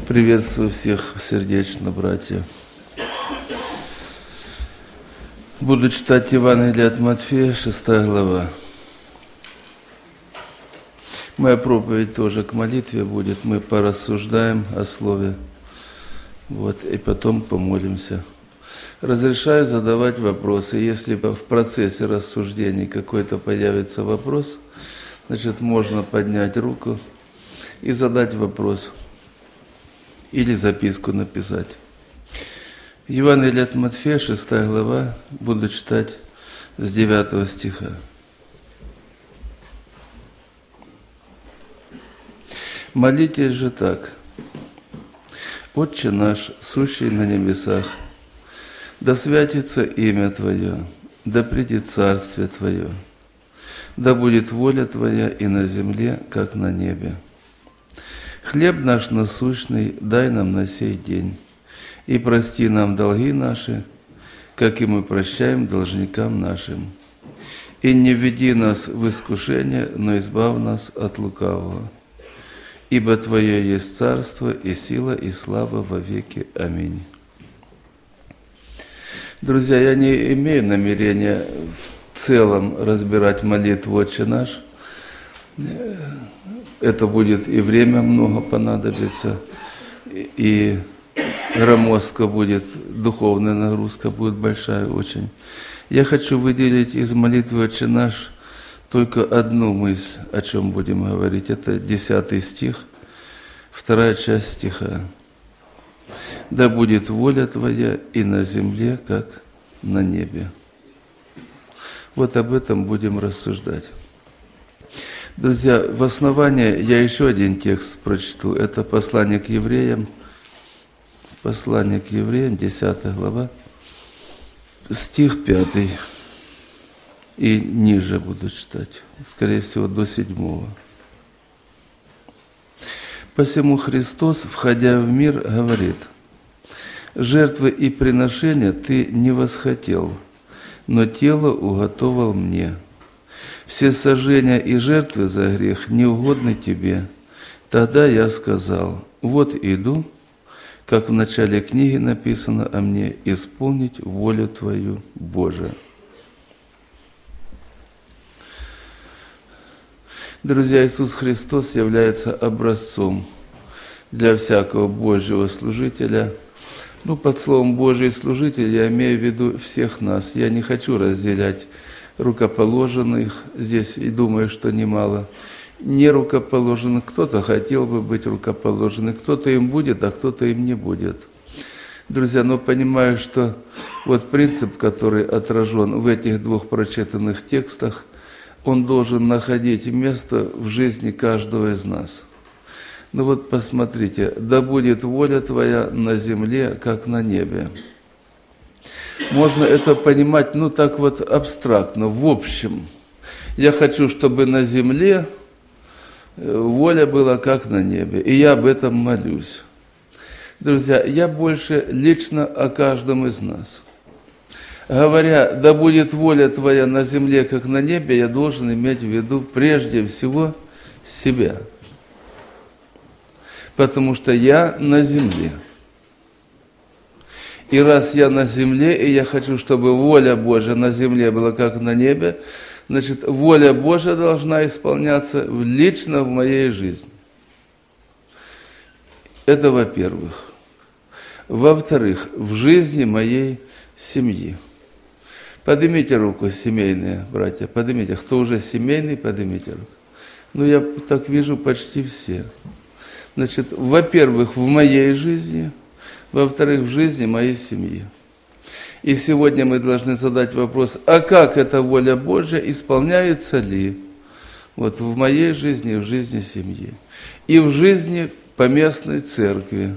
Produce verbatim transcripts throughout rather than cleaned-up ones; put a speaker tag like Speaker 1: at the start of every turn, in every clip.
Speaker 1: Приветствую всех сердечно, братья. Буду читать Евангелие от Матфея, шестая глава. Моя проповедь тоже к молитве будет. Мы порассуждаем о слове. Вот, и потом помолимся. Разрешаю задавать вопросы. Если в процессе рассуждений какой-то появится вопрос, значит, можно поднять руку и задать вопрос. Или записку написать. Евангелие от Матфея, шестая глава, буду читать с девятого стиха. Молитесь же так. Отче наш, сущий на небесах, да святится имя Твое, да придет царствие Твое, да будет воля Твоя и на земле, как на небе. Хлеб наш насущный дай нам на сей день, и прости нам долги наши, как и мы прощаем должникам нашим. И не введи нас в искушение, но избавь нас от лукавого. Ибо Твое есть царство, и сила, и слава во веки. Аминь. Друзья, я не имею намерения в целом разбирать молитву «Отче наш». Это будет и время много понадобится, и громоздко будет, духовная нагрузка будет большая очень. Я хочу выделить из молитвы «Отче наш» только одну мысль, о чем будем говорить. Это десятый стих, вторая часть стиха. «Да будет воля Твоя и на земле, как на небе». Вот об этом будем рассуждать. Друзья, в основании я еще один текст прочту. Это послание к евреям. Послание к евреям, десятая глава, стих пятый. И ниже буду читать. Скорее всего, до седьмого. «Посему Христос, входя в мир, говорит: жертвы и приношения ты не восхотел, но тело уготовал мне. Все сожжения и жертвы за грех не угодны тебе. Тогда я сказал: вот иду, как в начале книги написано о мне, исполнить волю Твою, Боже». Друзья, Иисус Христос является образцом для всякого Божьего служителя. Ну, под словом «Божий служитель» я имею в виду всех нас. Я не хочу разделять рукоположенных, здесь и думаю, что немало, не рукоположенных. Кто-то хотел бы быть рукоположенным, кто-то им будет, а кто-то им не будет. Друзья, но понимаю, что вот принцип, который отражен в этих двух прочитанных текстах, он должен находить место в жизни каждого из нас. Ну вот посмотрите, «Да будет воля Твоя на земле, как на небе». Можно это понимать, ну так вот абстрактно, в общем. Я хочу, чтобы на земле воля была как на небе, и я об этом молюсь. Друзья, я больше лично о каждом из нас. Говоря, «Да будет воля Твоя на земле, как на небе», я должен иметь в виду прежде всего себя. Потому что я на земле. И раз я на земле, и я хочу, чтобы воля Божья на земле была как на небе, значит, воля Божья должна исполняться лично в моей жизни. Это во-первых. Во-вторых, в жизни моей семьи. Поднимите руку, семейные братья, поднимите. Кто уже семейный, поднимите руку. Ну, я так вижу почти все. Значит, во-первых, в моей жизни, во-вторых, в жизни моей семьи. И сегодня мы должны задать вопрос, а как эта воля Божья исполняется ли вот в моей жизни, в жизни семьи, и в жизни поместной церкви.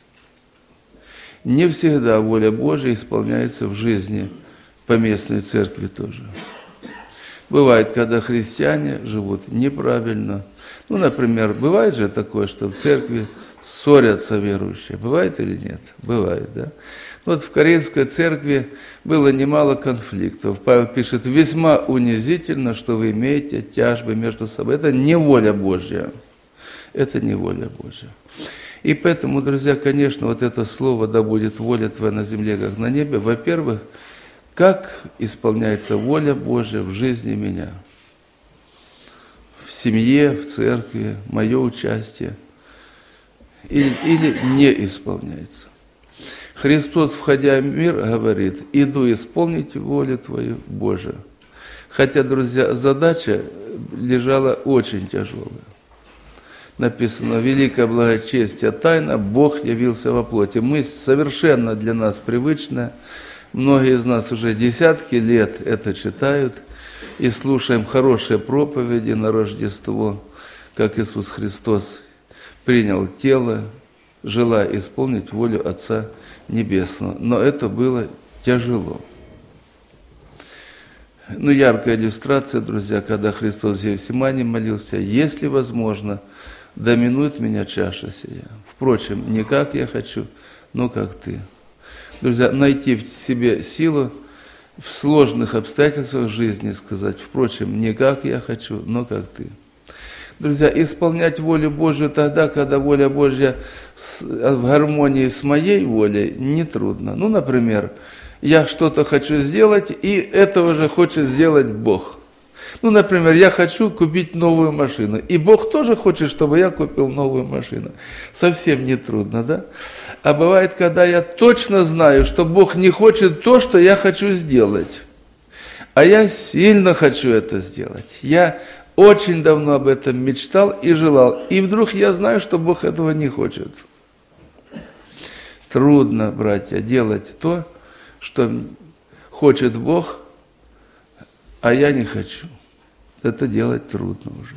Speaker 1: Не всегда воля Божья исполняется в жизни поместной церкви тоже. Бывает, когда христиане живут неправильно. Ну, например, бывает же такое, что в церкви ссорятся верующие. Бывает или нет? Бывает, да? Вот в Коринфской церкви было немало конфликтов. Павел пишет: весьма унизительно, что вы имеете тяжбы между собой. Это не воля Божья. Это не воля Божья. И поэтому, друзья, конечно, вот это слово «да будет воля Твоя на земле, как на небе», во-первых, как исполняется воля Божья в жизни меня, в семье, в церкви, мое участие, или, или не исполняется. Христос, входя в мир, говорит: «Иду исполнить волю Твою, Божию». Хотя, друзья, задача лежала очень тяжелая. Написано: «Великое благочестие тайна, Бог явился во плоти». Мысль совершенно для нас привычная. Многие из нас уже десятки лет это читают и слушаем хорошие проповеди на Рождество, как Иисус Христос принял тело, желая исполнить волю Отца Небесного. Но это было тяжело. Ну, яркая иллюстрация, друзья, когда Христос в Гефсимании молился: «Если возможно, да минует меня чаша сия. Впрочем, не как я хочу, но как Ты». Друзья, найти в себе силу в сложных обстоятельствах жизни сказать: «Впрочем, не как я хочу, но как Ты». Друзья, исполнять волю Божью тогда, когда воля Божья в гармонии с моей волей, нетрудно. Ну, например, я что-то хочу сделать, и этого же хочет сделать Бог. Ну, например, я хочу купить новую машину, и Бог тоже хочет, чтобы я купил новую машину. Совсем не трудно, да? А бывает, когда я точно знаю, что Бог не хочет то, что я хочу сделать, а я сильно хочу это сделать. Я очень давно об этом мечтал и желал, и вдруг я знаю, что Бог этого не хочет. Трудно, братья, делать то, что хочет Бог, а я не хочу. Это делать трудно уже.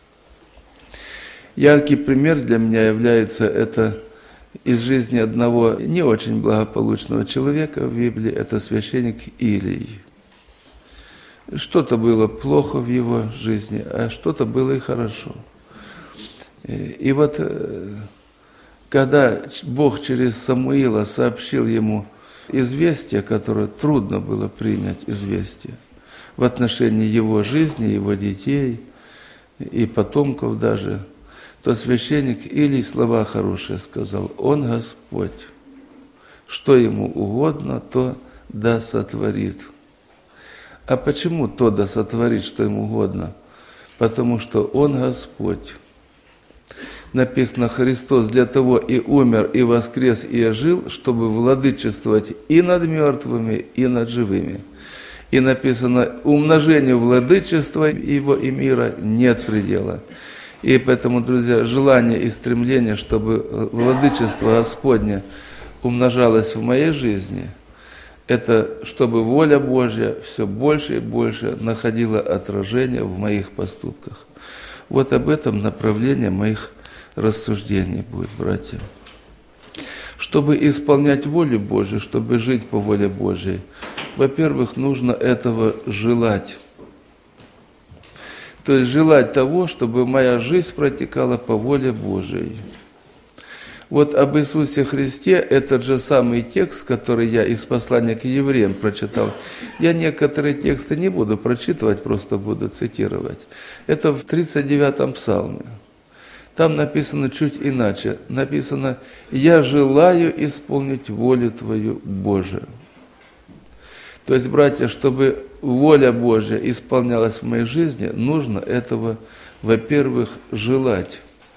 Speaker 1: Яркий пример для меня является это из жизни одного не очень благополучного человека в Библии, это священник Илий. Что-то было плохо в его жизни, а что-то было и хорошо. И вот когда Бог через Самуила сообщил ему известие, которое трудно было принять, известие, в отношении его жизни, его детей и потомков даже, то священник Илий слова хорошие сказал: «Он Господь, что Ему угодно, то да сотворит». А почему то да сотворит, что Ему угодно? Потому что Он Господь. Написано: Христос для того и умер, и воскрес, и ожил, чтобы владычествовать и над мертвыми, и над живыми. И написано: умножению владычества Его и мира нет предела. И поэтому, друзья, желание и стремление, чтобы владычество Господне умножалось в моей жизни, это чтобы воля Божья все больше и больше находила отражение в моих поступках. Вот об этом направление моих рассуждений будет, братья. Чтобы исполнять волю Божью, чтобы жить по воле Божьей, во-первых, нужно этого желать. То есть желать того, чтобы моя жизнь протекала по воле Божией. Вот об Иисусе Христе этот же самый текст, который я из послания к евреям прочитал. Я некоторые тексты не буду прочитывать, просто буду цитировать. Это в тридцать девятом псалме. Там написано чуть иначе. Написано: «Я желаю исполнить волю Твою, Божию». То есть, братья, чтобы воля Божья исполнялась в моей жизни, нужно этого, во-первых, желать.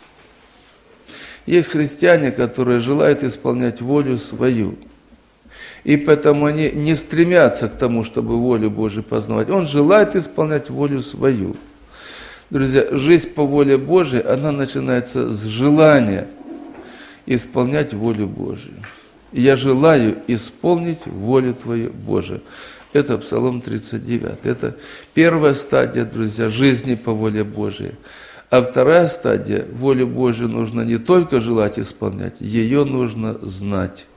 Speaker 1: Есть христиане, которые желают исполнять волю свою, и поэтому они не стремятся к тому, чтобы волю Божию познавать. Он желает исполнять волю свою. Друзья, жизнь по воле Божией, она начинается с желания исполнять волю Божию. «Я желаю исполнить волю Твою, Божию». Это Псалом тридцать девять. Это первая стадия, друзья, жизни по воле Божией. А вторая стадия, волю Божию нужно не только желать исполнять, ее нужно знать.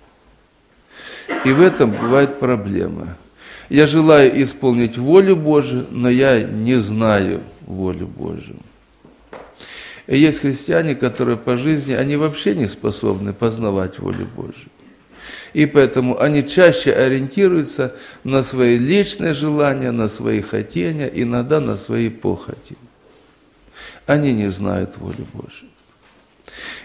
Speaker 1: И в этом бывает проблема. Я желаю исполнить волю Божию, но я не знаю волю Божию. И есть христиане, которые по жизни, они вообще не способны познавать волю Божию. И поэтому они чаще ориентируются на свои личные желания, на свои хотения, иногда на свои похоти. Они не знают волю Божию.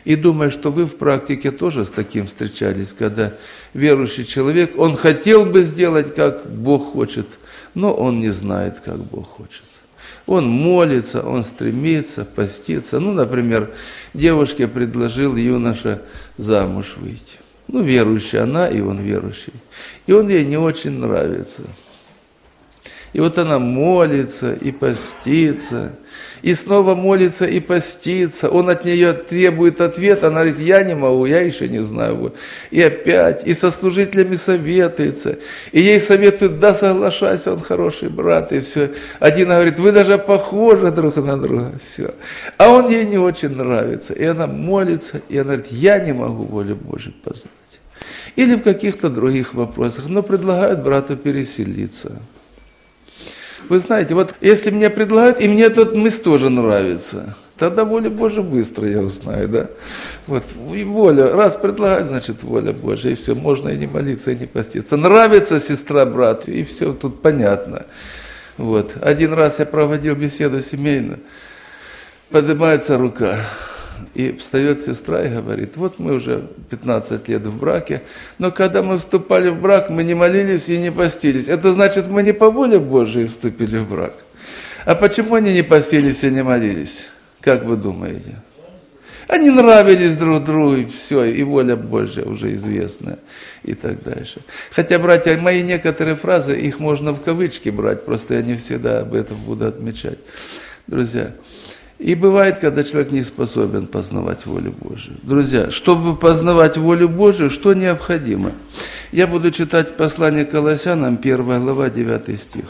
Speaker 1: И думаю, что вы в практике тоже с таким встречались, когда верующий человек, он хотел бы сделать, как Бог хочет, но он не знает, как Бог хочет. Он молится, он стремится, постится. Ну, например, девушке предложил юноша замуж выйти. Ну, верующая она, и он верующий. И он ей не очень нравится. И вот она молится и постится, и снова молится и постится. Он от нее требует ответа, она говорит, я не могу, я еще не знаю. И опять, и со служителями советуется. И ей советуют, да, соглашайся, он хороший брат, и все. Один говорит, вы даже похожи друг на друга, все. А он ей не очень нравится. И она молится, и она говорит, я не могу волю Божию познать. Или в каких-то других вопросах, но предлагают брату переселиться. Вы знаете, вот если мне предлагают, и мне этот мысль тоже нравится, тогда воля Божия быстро я узнаю, да? Вот, и воля, раз предлагают, значит воля Божия, и все, можно и не молиться, и не поститься. Нравится сестра, брат, и все тут понятно. Вот, один раз я проводил беседу семейную, поднимается рука, и встает сестра и говорит, вот мы уже пятнадцать лет в браке, но когда мы вступали в брак, мы не молились и не постились. Это значит, мы не по воле Божией вступили в брак. А почему они не постились и не молились? Как вы думаете? Они нравились друг другу, и все, и воля Божья уже известная, и так дальше. Хотя, братья, мои некоторые фразы, их можно в кавычки брать, просто я не всегда об этом буду отмечать. Друзья, и бывает, когда человек не способен познавать волю Божию. Друзья, чтобы познавать волю Божию, что необходимо? Я буду читать послание к Колоссянам, первая глава, девятый стих.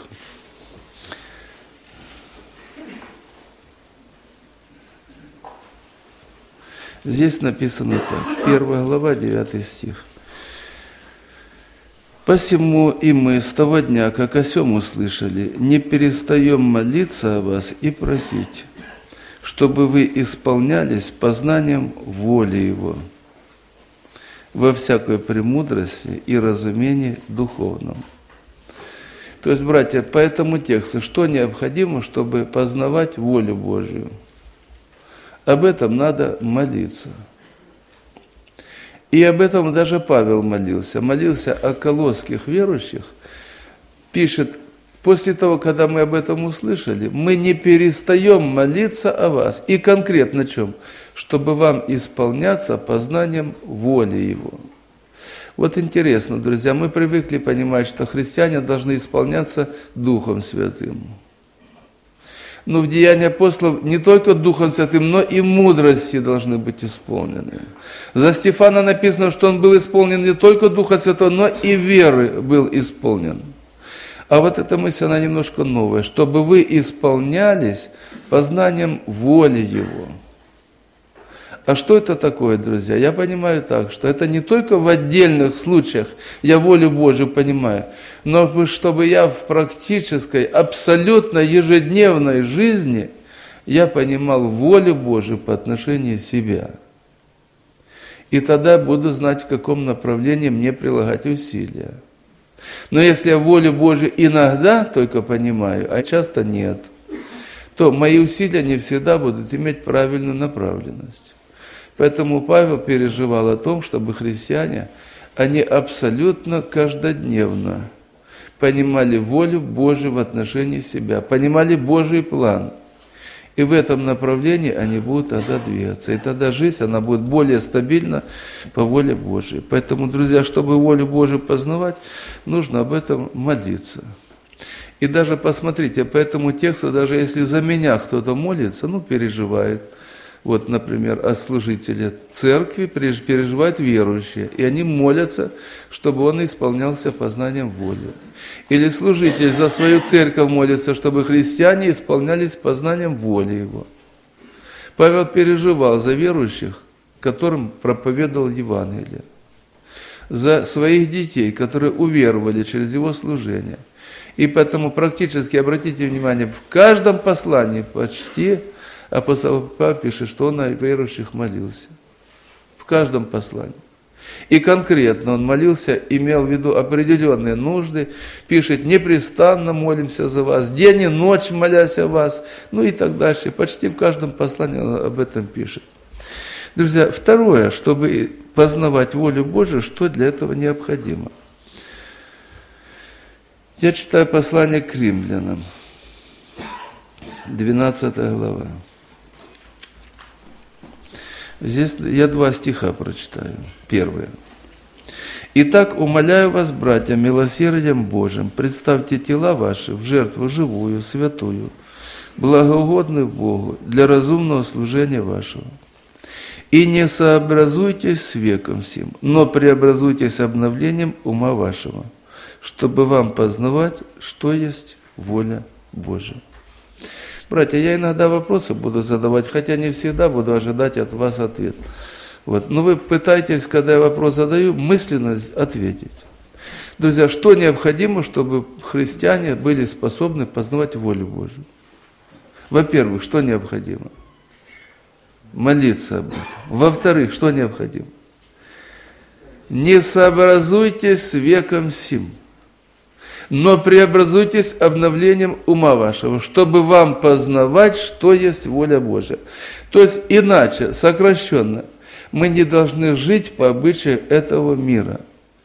Speaker 1: Здесь написано так, первая глава, девятый стих. «Посему и мы с того дня, как о сем услышали, не перестаем молиться о вас и просить, чтобы вы исполнялись познанием воли Его во всякой премудрости и разумении духовном». То есть, братья, по этому тексту, что необходимо, чтобы познавать волю Божию? Об этом надо молиться. И об этом даже Павел молился. Молился о колосских верующих, пишет, после того, когда мы об этом услышали, мы не перестаем молиться о вас. И конкретно чем? Чтобы вам исполняться познанием воли Его. Вот интересно, друзья, мы привыкли понимать, что христиане должны исполняться Духом Святым. Но в Деянии апостолов не только Духом Святым, но и мудрости должны быть исполнены. За Стефана написано, что он был исполнен не только Духа Святого, но и веры был исполнен. А вот эта мысль, она немножко новая, чтобы вы исполнялись познанием воли Его. А что это такое, друзья? Я понимаю так, что это не только в отдельных случаях я волю Божию понимаю, но чтобы я в практической, абсолютно ежедневной жизни я понимал волю Божию по отношению себя. И тогда буду знать, в каком направлении мне прилагать усилия. Но если я волю Божию иногда только понимаю, а часто нет, то мои усилия не всегда будут иметь правильную направленность. Поэтому Павел переживал о том, чтобы христиане, они абсолютно каждодневно понимали волю Божию в отношении себя, понимали Божий план. И в этом направлении они будут тогда двигаться. И тогда жизнь, она будет более стабильна по воле Божией. Поэтому, друзья, чтобы волю Божию познавать, нужно об этом молиться. И даже посмотрите, по этому тексту, даже если за меня кто-то молится, ну, переживает, вот, например, о служителе церкви переживают верующие, и они молятся, чтобы он исполнялся познанием воли. Или служитель за свою церковь молится, чтобы христиане исполнялись познанием воли его. Павел переживал за верующих, которым проповедовал Евангелие, за своих детей, которые уверовали через его служение. И поэтому практически, обратите внимание, в каждом послании почти апостол Павел пишет, что он о верующих молился. В каждом послании. И конкретно он молился, имел в виду определенные нужды, пишет, непрестанно молимся за вас, день и ночь молясь о вас, ну и так дальше. Почти в каждом послании он об этом пишет. Друзья, второе, чтобы познавать волю Божию, что для этого необходимо? Я читаю послание к римлянам, двенадцатая глава. Здесь я два стиха прочитаю. Первое. «Итак, умоляю вас, братья, милосердием Божиим, представьте тела ваши в жертву живую, святую, благоугодную Богу для разумного служения вашего. И не сообразуйтесь с веком сим, но преобразуйтесь обновлением ума вашего, чтобы вам познавать, что есть воля Божия». Братья, я иногда вопросы буду задавать, хотя не всегда буду ожидать от вас ответ. Вот. Но вы пытаетесь, когда я вопрос задаю, мысленно ответить. Друзья, что необходимо, чтобы христиане были способны познавать волю Божию? Во-первых, что необходимо? Молиться об этом. Во-вторых, что необходимо? Не сообразуйтесь с веком сим, но преобразуйтесь обновлением ума вашего, чтобы вам познавать, что есть воля Божия. То есть, иначе, сокращенно, мы не должны жить по обычаю этого мира.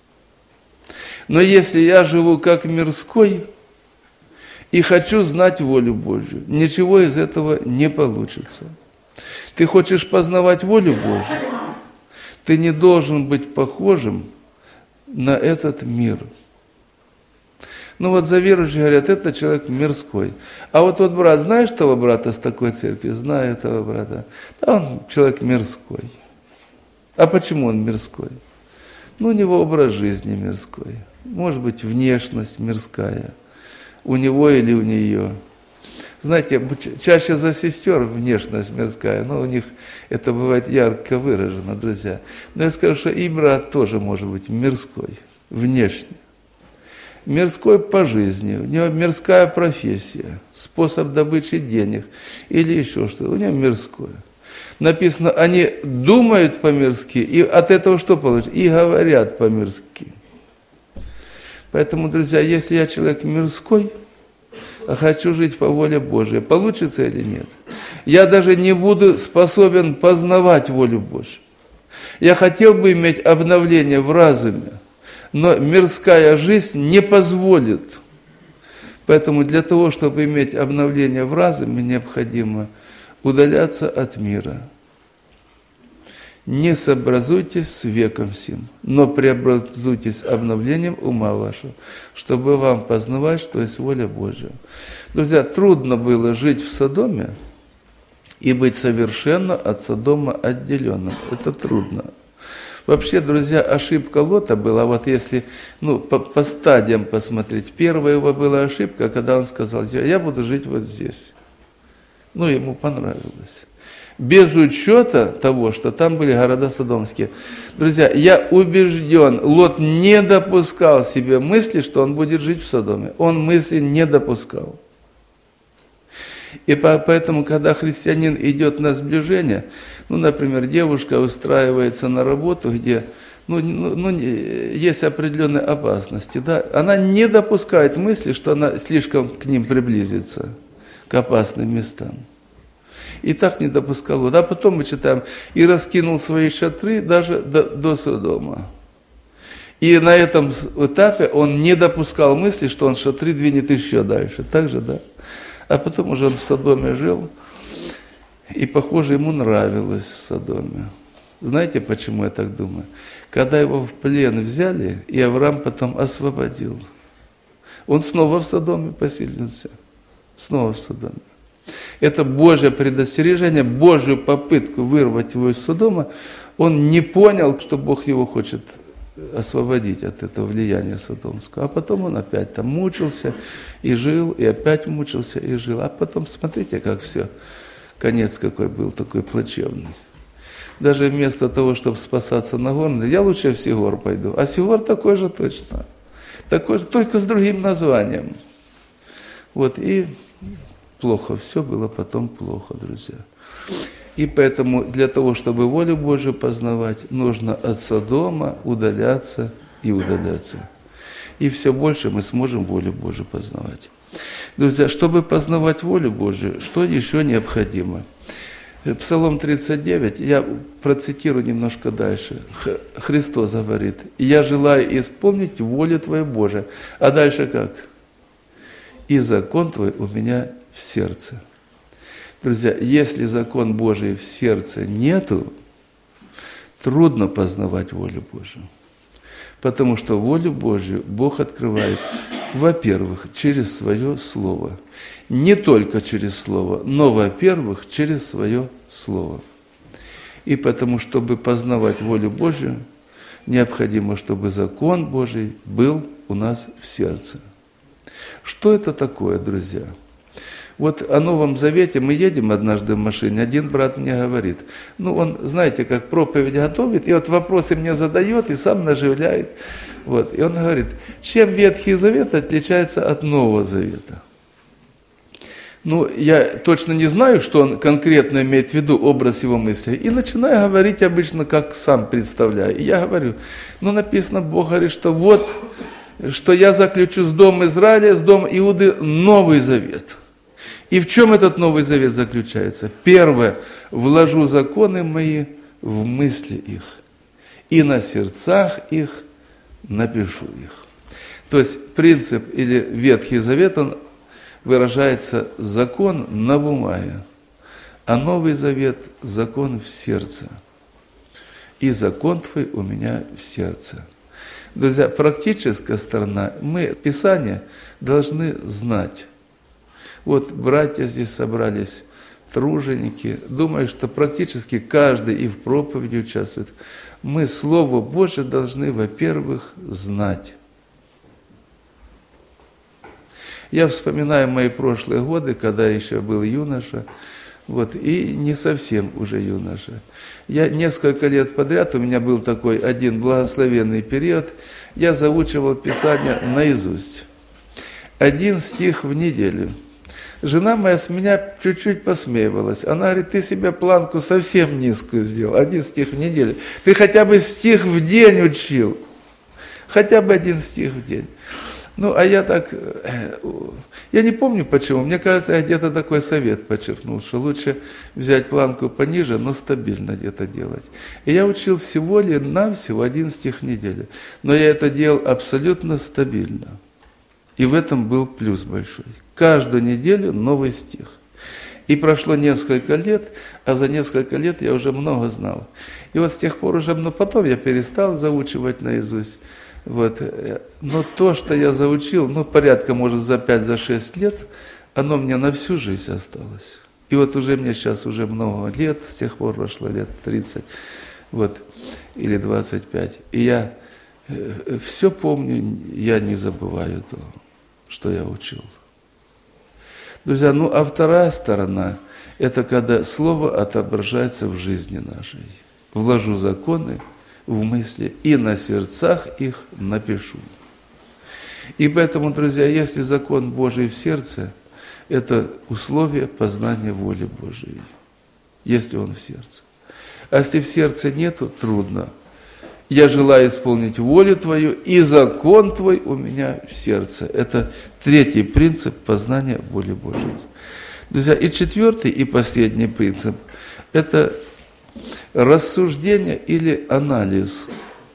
Speaker 1: Но если я живу как мирской и хочу знать волю Божью, ничего из этого не получится. Ты хочешь познавать волю Божью, ты не должен быть похожим на этот мир. Ну вот за верующих говорят, это человек мирской. А вот тот брат, знаешь того брата с такой церкви? Знаю этого брата. Да он человек мирской. А почему он мирской? Ну, у него образ жизни мирской. Может быть, внешность мирская. У него или у нее. Знаете, чаще за сестер внешность мирская, но у них это бывает ярко выражено, друзья. Но я скажу, что и брат тоже может быть мирской, внешне. Мирской по жизни, у него мирская профессия, способ добычи денег или еще что-то, у него мирское. Написано, они думают по-мирски, и от этого что получится? И говорят по-мирски. Поэтому, друзья, если я человек мирской, а хочу жить по воле Божией, получится или нет? Я даже не буду способен познавать волю Божью. Я хотел бы иметь обновление в разуме, но мирская жизнь не позволит. Поэтому для того, чтобы иметь обновление в разуме, необходимо удаляться от мира. Не сообразуйтесь с веком сим, но преобразуйтесь обновлением ума вашего, чтобы вам познавать, что есть воля Божья. Друзья, трудно было жить в Содоме и быть совершенно от Содома отделенным. Это трудно. Вообще, друзья, ошибка Лота была, вот если ну, по, по стадиям посмотреть. Первая его была ошибка, когда он сказал, я буду жить вот здесь. Ну, ему понравилось. Без учета того, что там были города содомские. Друзья, я убежден, Лот не допускал себе мысли, что он будет жить в Содоме. Он мысли не допускал. И поэтому, когда христианин идет на сближение, ну, например, девушка устраивается на работу, где ну, ну, есть определенные опасности, да, она не допускает мысли, что она слишком к ним приблизится, к опасным местам. И так не допускал. А потом мы читаем, и раскинул свои шатры даже до, до Содома. И на этом этапе он не допускал мысли, что он шатры двинет еще дальше. Так же, да? А потом уже он в Содоме жил, и, похоже, ему нравилось в Содоме. Знаете, почему я так думаю? Когда его в плен взяли, и Авраам потом освободил, он снова в Содоме поселился. Снова в Содоме. Это Божье предостережение, Божью попытку вырвать его из Содома. Он не понял, что Бог его хочет освободить от этого влияния содомского. А потом он опять там мучился и жил, и опять мучился и жил. А потом смотрите, как все, конец какой был, такой плачевный. Даже вместо того, чтобы спасаться на горы, я лучше в Сигор пойду. А Сигор такой же точно. Такой же, только с другим названием. Вот, и плохо, все было потом плохо, друзья. И поэтому для того, чтобы волю Божию познавать, нужно от Содома удаляться и удаляться. И все больше мы сможем волю Божию познавать. Друзья, чтобы познавать волю Божию, что еще необходимо? Псалом тридцать девять, я процитирую немножко дальше. Христос говорит: «Я желаю исполнить волю Твою, Божию». А дальше как? «И закон Твой у меня в сердце». Друзья, если закон Божий в сердце нету, трудно познавать волю Божию. Потому что волю Божью Бог открывает, во-первых, через свое Слово. Не только через Слово, но, во-первых, через свое Слово. И потому, чтобы познавать волю Божью, необходимо, чтобы закон Божий был у нас в сердце. Что это такое, друзья? Вот о Новом Завете мы едем однажды в машине, один брат мне говорит, ну он, знаете, как проповедь готовит, и вот вопросы мне задает, и сам наживляет. Вот. И он говорит, чем Ветхий Завет отличается от Нового Завета? Ну, я точно не знаю, что он конкретно имеет в виду, образ его мысли, и начинаю говорить обычно, как сам представляю. И я говорю, ну написано, Бог говорит, что вот, что я заключу с домом Израиля, с домом Иуды Новый Завет. И в чем этот Новый Завет заключается? Первое, вложу законы мои в мысли их, и на сердцах их напишу их. То есть принцип или Ветхий Завет, он выражается закон на бумаге, а Новый Завет – закон в сердце. И закон Твой у меня в сердце. Друзья, практическая сторона, мы Писание должны знать. Вот братья здесь собрались, труженики. Думаю, что практически каждый и в проповеди участвует. Мы Слово Божие должны, во-первых, знать. Я вспоминаю мои прошлые годы, когда еще был юноша, вот, и не совсем уже юноша. Я несколько лет подряд, у меня был такой один благословенный период, я заучивал Писание наизусть. Один стих в неделю. Жена моя с меня чуть-чуть посмеивалась. Она говорит, ты себе планку совсем низкую сделал, один стих в неделю. Ты хотя бы стих в день учил. Хотя бы один стих в день. Ну, а я так, я не помню почему, мне кажется, я где-то такой совет подчеркнул, что лучше взять планку пониже, но стабильно где-то делать. И я учил всего лишь навсего один стих в неделю. Но я это делал абсолютно стабильно. И в этом был плюс большой. Каждую неделю новый стих. И прошло несколько лет, а за несколько лет я уже много знал. И вот с тех пор уже, но потом я перестал заучивать наизусть. Вот. Но то, что я заучил, ну, порядка, может, за пять-шесть лет, оно мне на всю жизнь осталось. И вот уже мне сейчас уже много лет, с тех пор прошло лет тридцать, вот, или двадцать пять. И я все помню, я не забываю то, что я учил. Друзья, ну а вторая сторона, это когда Слово отображается в жизни нашей. Вложу законы в мысли, и на сердцах их напишу. И поэтому, друзья, если закон Божий в сердце, это условие познания воли Божией, если он в сердце. А если в сердце нету, трудно. Я желаю исполнить волю Твою, и закон Твой у меня в сердце. Это третий принцип познания воли Божией. Друзья, и четвертый, и последний принцип – это рассуждение или анализ.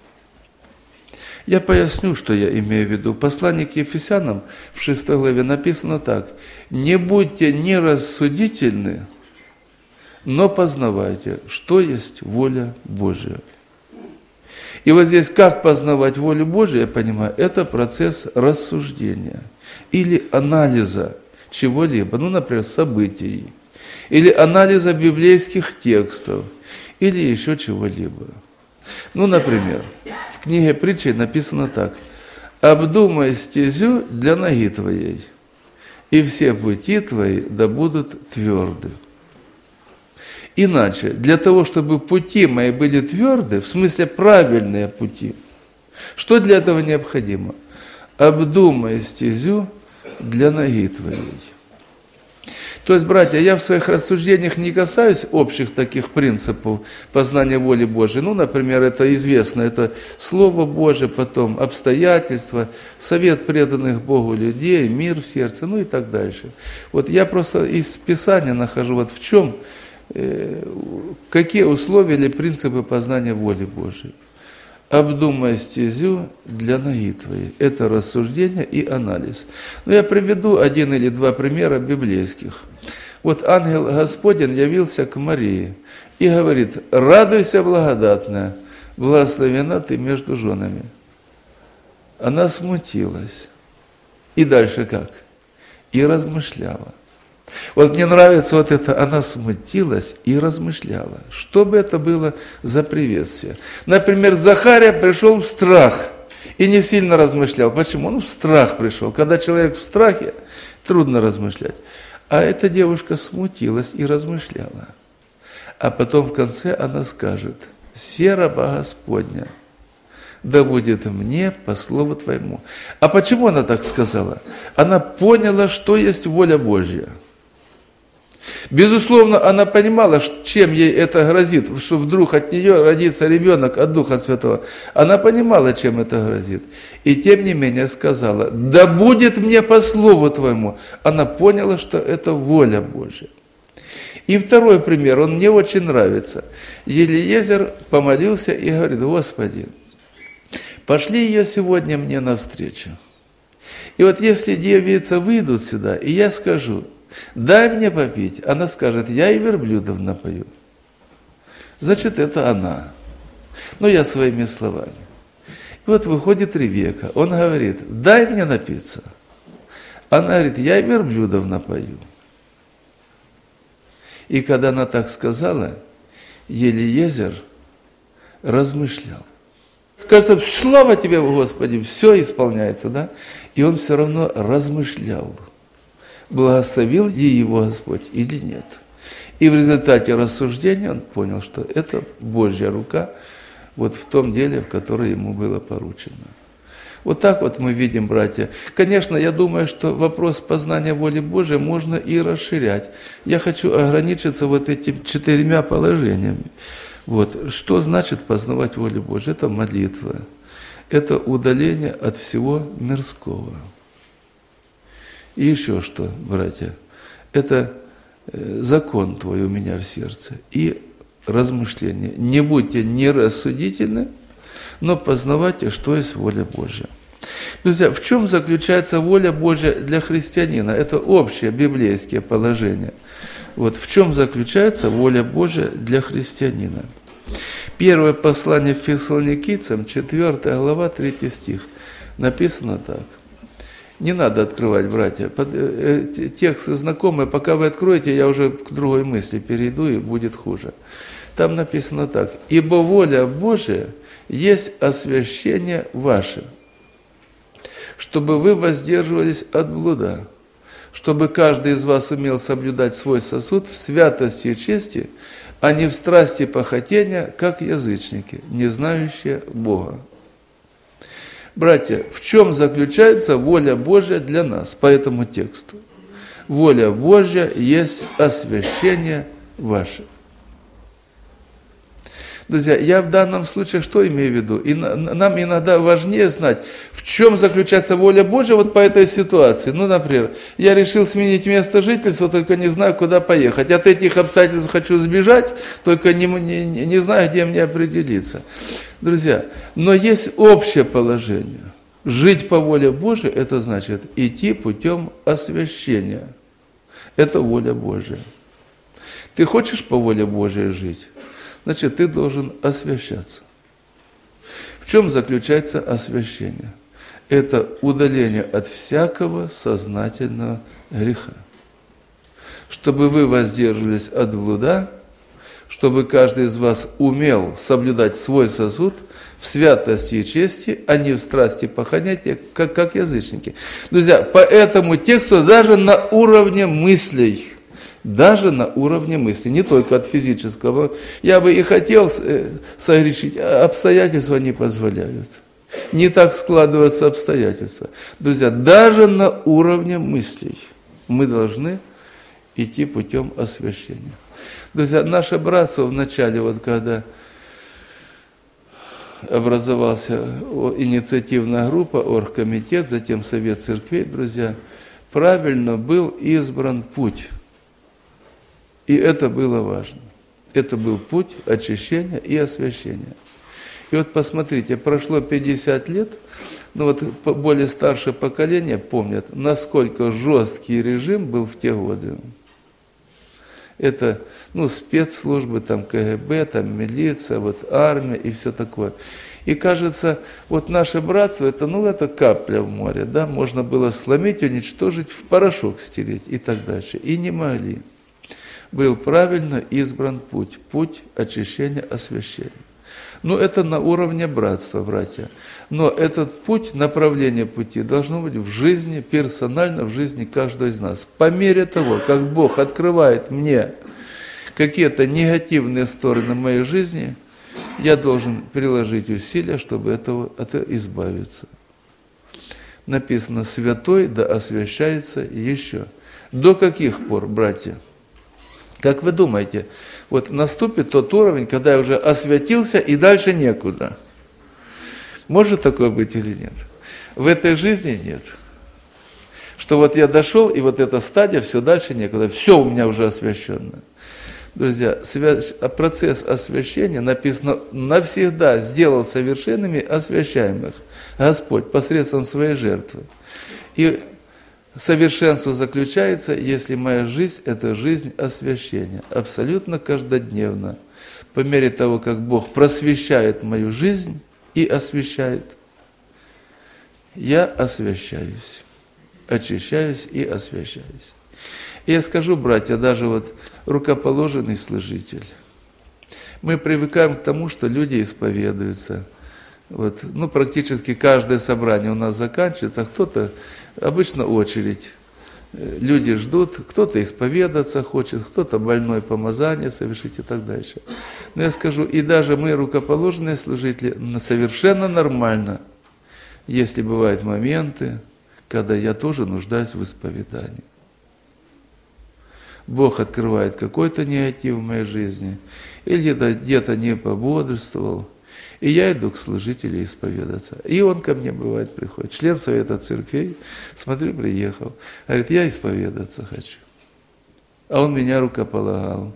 Speaker 1: Я поясню, что я имею в виду. Послание к Ефесянам в шестой главе написано так. «Не будьте нерассудительны, но познавайте, что есть воля Божия». И вот здесь, как познавать волю Божию, я понимаю, это процесс рассуждения или анализа чего-либо, ну, например, событий, или анализа библейских текстов, или еще чего-либо. Ну, например, в книге притчи написано так. «Обдумай стезю для ноги твоей, и все пути твои да будут тверды». Иначе, для того, чтобы пути мои были тверды, в смысле правильные пути, что для этого необходимо? «Обдумай стезю для ноги твоей». То есть, братья, я в своих рассуждениях не касаюсь общих таких принципов познания воли Божией. Ну, например, это известно, это Слово Божие, потом обстоятельства, совет преданных Богу людей, мир в сердце, ну и так дальше. Вот я просто из Писания нахожу, вот в чем какие условия или принципы познания воли Божией? Обдумай стезю для ноги твоей. Это рассуждение и анализ. Но я приведу один или два примера библейских. Вот ангел Господень явился к Марии и говорит: «Радуйся, благодатная, благословена ты между женами». Она смутилась. И дальше как? И размышляла. Вот мне нравится вот это, она смутилась и размышляла. Что бы это было за приветствие? Например, Захария пришел в страх и не сильно размышлял. Почему? Он в страх пришел. Когда человек в страхе, трудно размышлять. А эта девушка смутилась и размышляла. А потом в конце она скажет: «Се раба Господня, да будет мне по слову Твоему». А почему она так сказала? Она поняла, что есть воля Божья. Безусловно, она понимала, чем ей это грозит, что вдруг от нее родится ребенок от Духа Святого. Она понимала, чем это грозит. И тем не менее сказала: «Да будет мне по слову Твоему». Она поняла, что это воля Божья. И второй пример, он мне очень нравится. Елиезер помолился и говорит: «Господи, пошли ее сегодня мне навстречу. И вот если девицы выйдут сюда, и я скажу: дай мне попить», она скажет: «Я и верблюдов напою». Значит, это она. Но я своими словами. И вот выходит Ревека, он говорит: «Дай мне напиться». Она говорит: «Я и верблюдов напою». И когда она так сказала, Елиезер размышлял. Кажется, слава Тебе, Господи, все исполняется, да? И он все равно размышлял, благословил ли его Господь или нет. И в результате рассуждения он понял, что это Божья рука вот в том деле, в которое ему было поручено. Вот так вот мы видим, братья. Конечно, я думаю, что вопрос познания воли Божией можно и расширять. Я хочу ограничиться вот этими четырьмя положениями. Вот. Что значит познавать волю Божию? Это молитва, это удаление от всего мирского. И еще что, братья? Это закон Твой у меня в сердце и размышления. Не будьте нерассудительны, но познавайте, что есть воля Божья. Друзья, в чем заключается воля Божья для христианина? Это общее библейское положение. Вот в чем заключается воля Божья для христианина? Первое послание Фессалоникийцам, четвёртая глава, третий стих. Написано так. Не надо открывать, братья. Тексты знакомые, пока вы откроете, я уже к другой мысли перейду, и будет хуже. Там написано так. «Ибо воля Божия есть освящение ваше, чтобы вы воздерживались от блуда, чтобы каждый из вас умел соблюдать свой сосуд в святости и чести, а не в страсти похотения, как язычники, не знающие Бога». Братья, в чем заключается воля Божья для нас по этому тексту? Воля Божья есть освящение ваше. Друзья, я в данном случае что имею в виду? И нам иногда важнее знать, в чем заключается воля Божья вот по этой ситуации. Ну, например, я решил сменить место жительства, только не знаю, куда поехать. От этих обстоятельств хочу сбежать, только не, не, не знаю, где мне определиться. Друзья, но есть общее положение. Жить по воле Божьей – это значит идти путем освящения. Это воля Божья. Ты хочешь по воле Божьей жить? Значит, ты должен освящаться. В чем заключается освящение? Это удаление от всякого сознательного греха. Чтобы вы воздерживались от блуда, чтобы каждый из вас умел соблюдать свой сосуд в святости и чести, а не в страсти похотения, как, как язычники. Друзья, по этому тексту даже на уровне мыслей, даже на уровне мысли, не только от физического. Я бы и хотел согрешить, а обстоятельства не позволяют. Не так складываются обстоятельства. Друзья, даже на уровне мыслей мы должны идти путем освящения. Друзья, наше братство в начале, вот когда образовался инициативная группа, оргкомитет, затем Совет церквей, друзья, правильно был избран путь. И это было важно. Это был путь очищения и освящения. И вот посмотрите, прошло пятьдесят лет, ну вот более старшее поколение помнят, насколько жесткий режим был в те годы. Это, ну, спецслужбы, там, ка гэ бэ, там, милиция, вот, армия и все такое. И кажется, вот наше братство, это, ну, это капля в море, да, можно было сломить, уничтожить, в порошок стереть и так дальше. И не могли. Был правильно избран путь, путь очищения, освящения. Ну, это на уровне братства, братья. Но этот путь, направление пути должно быть в жизни, персонально в жизни каждого из нас. По мере того, как Бог открывает мне какие-то негативные стороны моей жизни, я должен приложить усилия, чтобы этого, от этого избавиться. Написано, святой да освящается еще. До каких пор, братья? Как вы думаете, вот наступит тот уровень, когда я уже освятился и дальше некуда? Может такое быть или нет? В этой жизни нет. Что вот я дошел, и вот эта стадия, все дальше некуда, все у меня уже освященно. Друзья, процесс освящения, написано, навсегда сделал совершенными освящаемых Господь посредством своей жертвы. И совершенство заключается, если моя жизнь – это жизнь освящения, абсолютно каждодневно. По мере того, как Бог просвещает мою жизнь и освящает, я освящаюсь, очищаюсь и освящаюсь. И я скажу, братья, даже вот рукоположенный служитель, мы привыкаем к тому, что люди исповедуются. Вот, ну, практически каждое собрание у нас заканчивается, кто-то, обычно очередь, люди ждут, кто-то исповедаться хочет, кто-то больной помазание совершить и так дальше. Но я скажу, и даже мы, рукоположенные служители, совершенно нормально, если бывают моменты, когда я тоже нуждаюсь в исповедании. Бог открывает какой-то негатив в моей жизни, или где-то, где-то не пободрствовал, и я иду к служителю исповедаться. И он ко мне, бывает, приходит, член Совета Церквей, смотрю, приехал, говорит, я исповедаться хочу. А он меня рукополагал.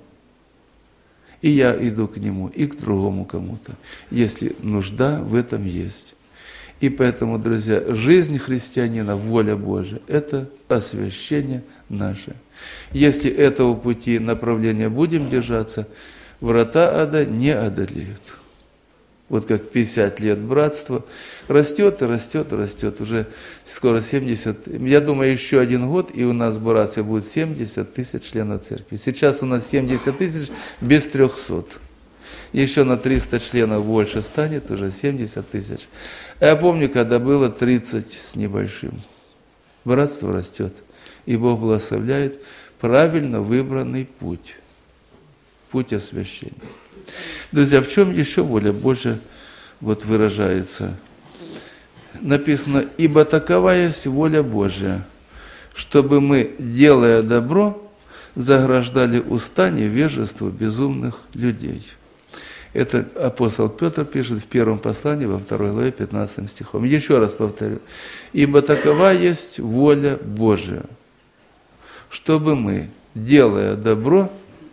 Speaker 1: И я иду к нему, и к другому кому-то, если нужда в этом есть. И поэтому, друзья, жизнь христианина, воля Божия, это освящение наше. Если этого пути, направления будем держаться, врата ада не одолеют. Вот как пятьдесят лет братства, растет и растет и растет, уже скоро семьдесят, я думаю, еще один год, и у нас в братстве будет семьдесят тысяч членов церкви. Сейчас у нас семьдесят тысяч без трехсот. Еще на триста членов больше станет, уже семьдесят тысяч. А я помню, когда было тридцать с небольшим. Братство растет, и Бог благословляет правильно выбранный путь, путь освящения. Друзья, в чем еще воля Божия вот выражается? Написано, ибо такова есть воля Божия, чтобы мы, делая добро, заграждали уста невежеству безумных людей. Это апостол Петр пишет в первом послании, во второй главе, пятнадцатым стихом. Еще раз повторю. Ибо такова есть воля Божия, чтобы мы, делая добро,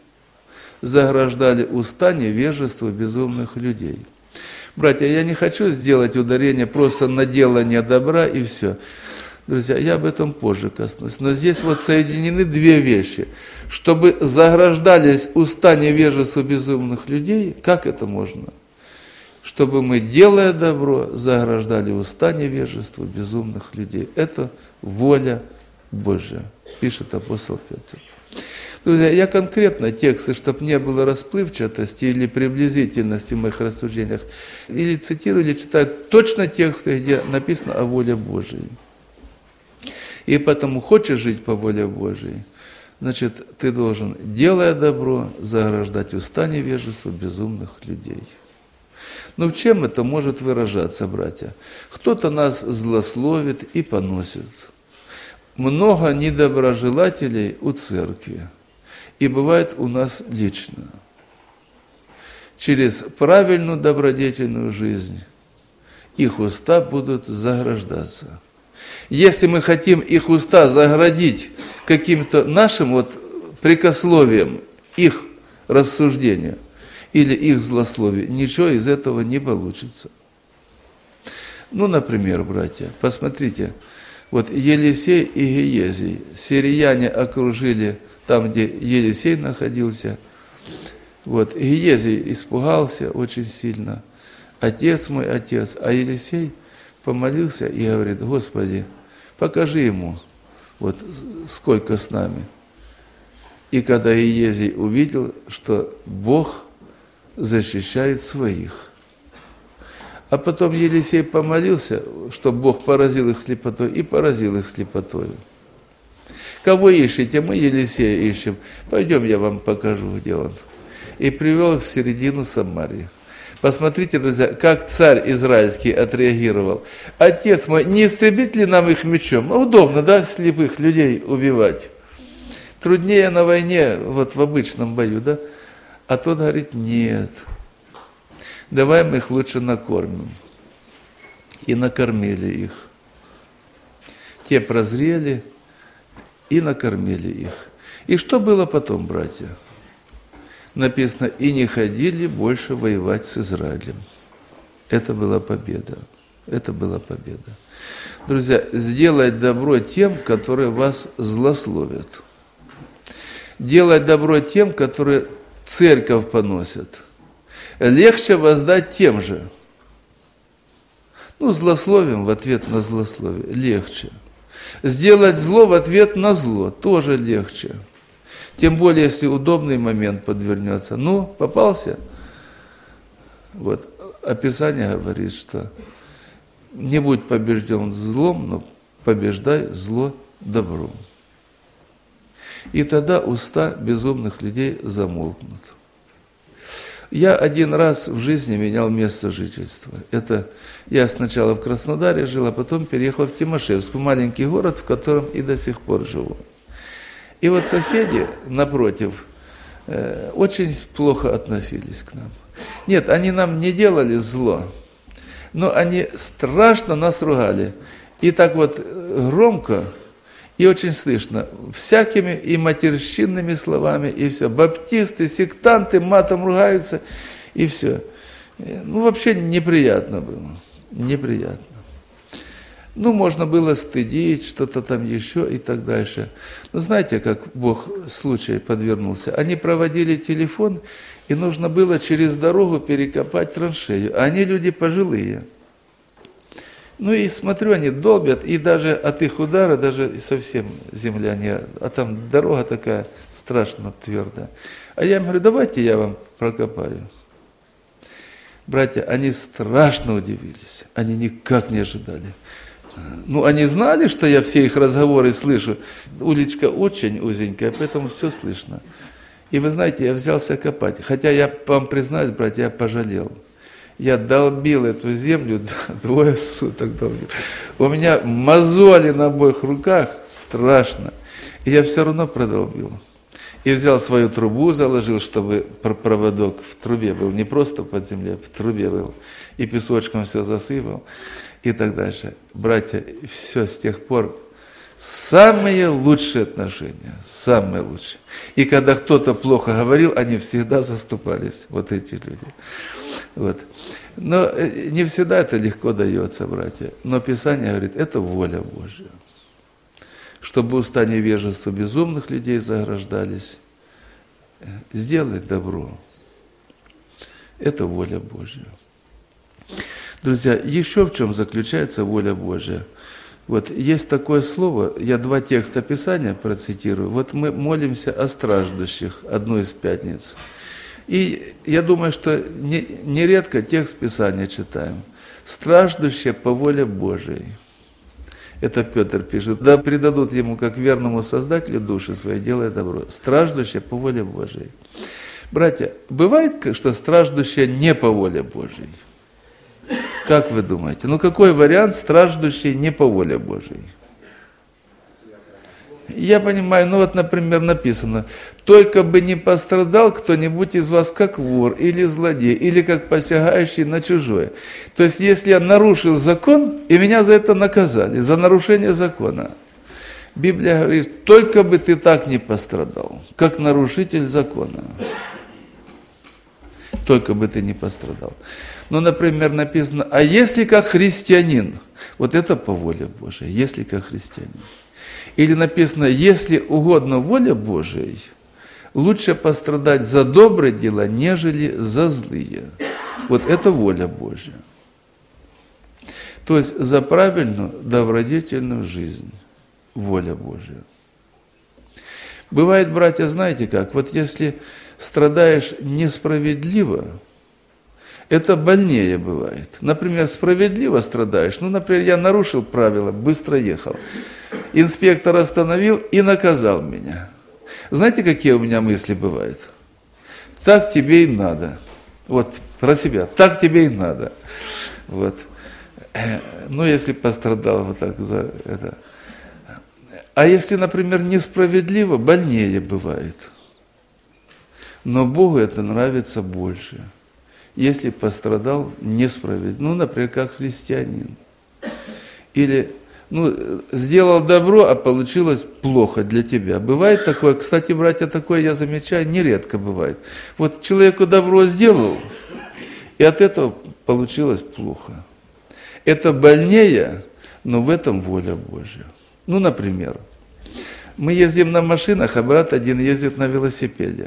Speaker 1: заграждали уста невежеству безумных людей. Братья, я не хочу сделать ударение просто на делание добра и все. Друзья, я об этом позже коснусь. Но здесь вот соединены две вещи. Чтобы заграждались уста невежеству безумных людей, как это можно? Чтобы мы, делая добро, заграждали уста невежеству безумных людей. Это воля Божия, пишет апостол Петр. Друзья, я конкретно тексты, чтобы не было расплывчатости или приблизительности в моих рассуждениях, или цитирую, или читаю точно тексты, где написано о воле Божией. И поэтому хочешь жить по воле Божией, значит, ты должен, делая добро, заграждать уста невежества безумных людей. Но в чем это может выражаться, братья? Кто-то нас злословит и поносит. Много недоброжелателей у церкви. И бывает у нас лично. Через правильную добродетельную жизнь их уста будут заграждаться. Если мы хотим их уста заградить каким-то нашим вот прикословием их рассуждения или их злословие, ничего из этого не получится. Ну, например, братья, посмотрите, вот Елисей и Гиезий, сирияне окружили там, где Елисей находился. Вот, Гиезий испугался очень сильно. Отец мой, отец. А Елисей помолился и говорит: Господи, покажи ему, вот сколько с нами. И когда Гиезий увидел, что Бог защищает своих. А потом Елисей помолился, чтобы Бог поразил их слепотой, и поразил их слепотой. Кого ищете? Мы Елисея ищем. Пойдем, я вам покажу, где он. И привел их в середину Самарии. Посмотрите, друзья, как царь израильский отреагировал. Отец мой, не истребить ли нам их мечом? Удобно, да, слепых людей убивать? Труднее на войне, вот в обычном бою, да? А тот говорит: нет. Давай мы их лучше накормим. И накормили их. Те прозрели и накормили их. И что было потом, братья? Написано: и не ходили больше воевать с Израилем. Это была победа. Это была победа. Друзья, сделать добро тем, которые вас злословят. Делать добро тем, которые церковь поносят. Легче воздать тем же. Ну, злословием в ответ на злословие легче. Сделать зло в ответ на зло тоже легче. Тем более, если удобный момент подвернется. Ну, попался. Вот, описание говорит, что не будь побежден злом, но побеждай зло добром. И тогда уста безумных людей замолкнут. Я один раз в жизни менял место жительства. Это я сначала в Краснодаре жил, а потом переехал в Тимошевск, в маленький город, в котором и до сих пор живу. И вот соседи напротив э, очень плохо относились к нам. Нет, они нам не делали зло, но они страшно нас ругали. И так вот громко и очень слышно, всякими и матерщинными словами, и все. Баптисты, сектанты матом ругаются, и все. Ну, вообще неприятно было, неприятно. Ну, можно было стыдить, что-то там еще и так дальше. Но знаете, как Бог случай подвернулся? Они проводили телефон, и нужно было через дорогу перекопать траншею. А они люди пожилые. Ну и смотрю, они долбят, и даже от их удара, даже совсем земля не... А там дорога такая страшно твердая. А я им говорю: давайте я вам прокопаю. Братья, они страшно удивились. Они никак не ожидали. Ну, они знали, что я все их разговоры слышу. Уличка очень узенькая, поэтому все слышно. И вы знаете, я взялся копать. Хотя я вам признаюсь, братья, я пожалел. Я долбил эту землю, двое суток долбил. У меня мозоли на обоих руках, страшно. И я все равно продолбил. И взял свою трубу, заложил, чтобы проводок в трубе был. Не просто под землей, а в трубе был. И песочком все засыпал. И так дальше. Братья, все с тех пор самые лучшие отношения. Самые лучшие. И когда кто-то плохо говорил, они всегда заступались. Вот эти люди. Вот. Но не всегда это легко дается, братья. Но Писание говорит, это воля Божья. Чтобы уста невежества безумных людей заграждались, сделать добро. Это воля Божья. Друзья, еще в чем заключается воля Божья? Вот есть такое слово, я два текста Писания процитирую. Вот мы молимся о страждущих, одну из пятниц. И я думаю, что нередко не текст Писания читаем. Страждущие по воле Божией. Это Петр пишет. Да предадут ему, как верному Создателю, души свои, делая добро. Страждущие по воле Божией. Братья, бывает, что страждущие не по воле Божией? Как вы думаете? Ну, какой вариант страждущий не по воле Божией? Я понимаю, ну вот, например, написано, «Только бы не пострадал кто-нибудь из вас, как вор или злодей, или как посягающий на чужое». То есть, если я нарушил закон, и меня за это наказали, за нарушение закона. Библия говорит, только бы ты так не пострадал, как нарушитель закона. Только бы ты не пострадал. Ну, например, написано, а если как христианин, вот это по воле Божией, если как христианин. Или написано, если угодно воля Божией, лучше пострадать за добрые дела, нежели за злые. Вот это воля Божья. То есть за правильную, добродетельную жизнь. Воля Божья. Бывает, братья, знаете как? Вот если страдаешь несправедливо, это больнее бывает. Например, справедливо страдаешь. Ну, например, я нарушил правила, быстро ехал. Инспектор остановил и наказал меня. Знаете, какие у меня мысли бывают? Так тебе и надо. Вот, про себя. Так тебе и надо. Вот. Ну, если пострадал вот так за это. А если, например, несправедливо, больнее бывает. Но Богу это нравится больше. Если пострадал несправедливо, ну, например, как христианин. Или, ну, сделал добро, а получилось плохо для тебя. Бывает такое, кстати, братья, такое я замечаю, нередко бывает. Вот человеку добро сделал, и от этого получилось плохо. Это больнее, но в этом воля Божья. Ну, например, мы ездим на машинах, а брат один ездит на велосипеде.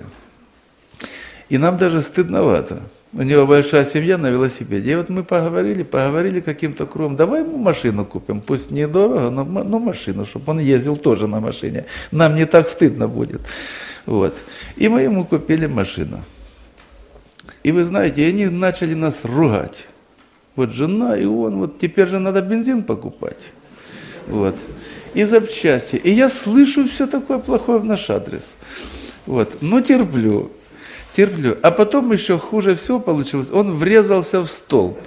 Speaker 1: И нам даже стыдновато. У него большая семья на велосипеде. И вот мы поговорили, поговорили каким-то кругом. Давай ему машину купим, пусть недорого, но, но машину, чтобы он ездил тоже на машине. Нам не так стыдно будет. Вот. И мы ему купили машину. И вы знаете, они начали нас ругать. Вот жена и он, вот теперь же надо бензин покупать. Вот. И запчасти. И я слышу все такое плохое в наш адрес. Вот. Но терплю. Терплю. А потом еще хуже всего получилось. Он врезался в столб.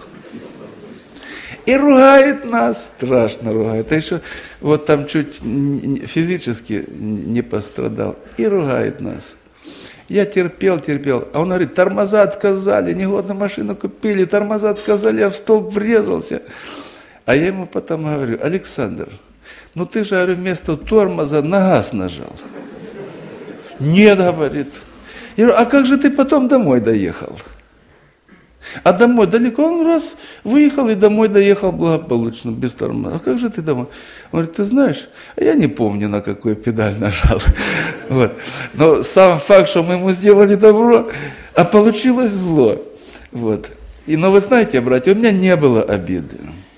Speaker 1: И ругает нас. Страшно ругает. А еще вот там чуть физически не пострадал. И ругает нас. Я терпел, терпел. А он говорит, тормоза отказали, негодно машину купили, тормоза отказали, я в столб врезался. А я ему потом говорю, Александр, ну ты же, говорю, вместо тормоза на газ нажал. Нет, говорит. Я говорю, а как же ты потом домой доехал? А домой далеко? Он раз выехал и домой доехал благополучно, без тормоза. А как же ты домой? Он говорит, ты знаешь, а я не помню, на какую педаль нажал. Вот. Но сам факт, что мы ему сделали добро, а получилось зло. Вот. И, но вы знаете, братья, у меня не было обиды.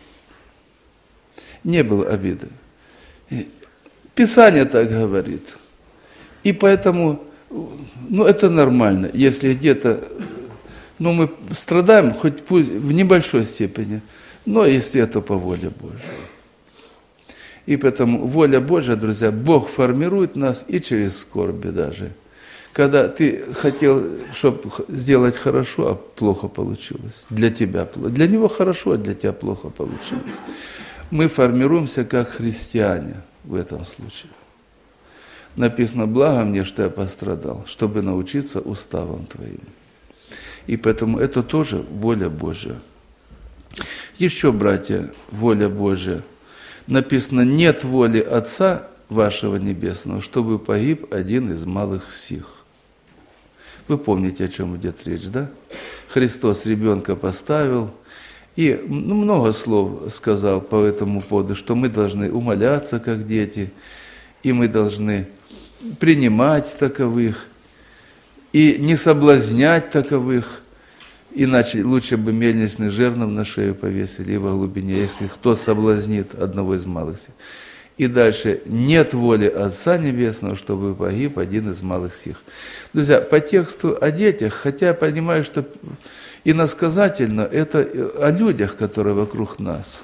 Speaker 1: Не было обиды. Писание так говорит. И поэтому, ну, это нормально, если где-то, ну, мы страдаем, хоть пусть в небольшой степени, но если это по воле Божьей. И поэтому воля Божья, друзья, Бог формирует нас и через скорби даже. Когда ты хотел, чтобы сделать хорошо, а плохо получилось. Для тебя плохо. Для него хорошо, а для тебя плохо получилось. Мы формируемся как христиане в этом случае. Написано, благо мне, что я пострадал, чтобы научиться уставам твоим. И поэтому это тоже воля Божья. Еще, братья, воля Божья. Написано, нет воли Отца вашего Небесного, чтобы погиб один из малых сих. Вы помните, о чем идет речь, да? Христос ребенка поставил, и ну, много слов сказал по этому поводу, что мы должны умоляться, как дети, и мы должны принимать таковых, и не соблазнять таковых, иначе лучше бы мельничный жернов на шею повесили и во глубине, если кто соблазнит одного из малых сих. И дальше, нет воли Отца Небесного, чтобы погиб один из малых сих. Друзья, по тексту о детях, хотя я понимаю, что иносказательно это о людях, которые вокруг нас.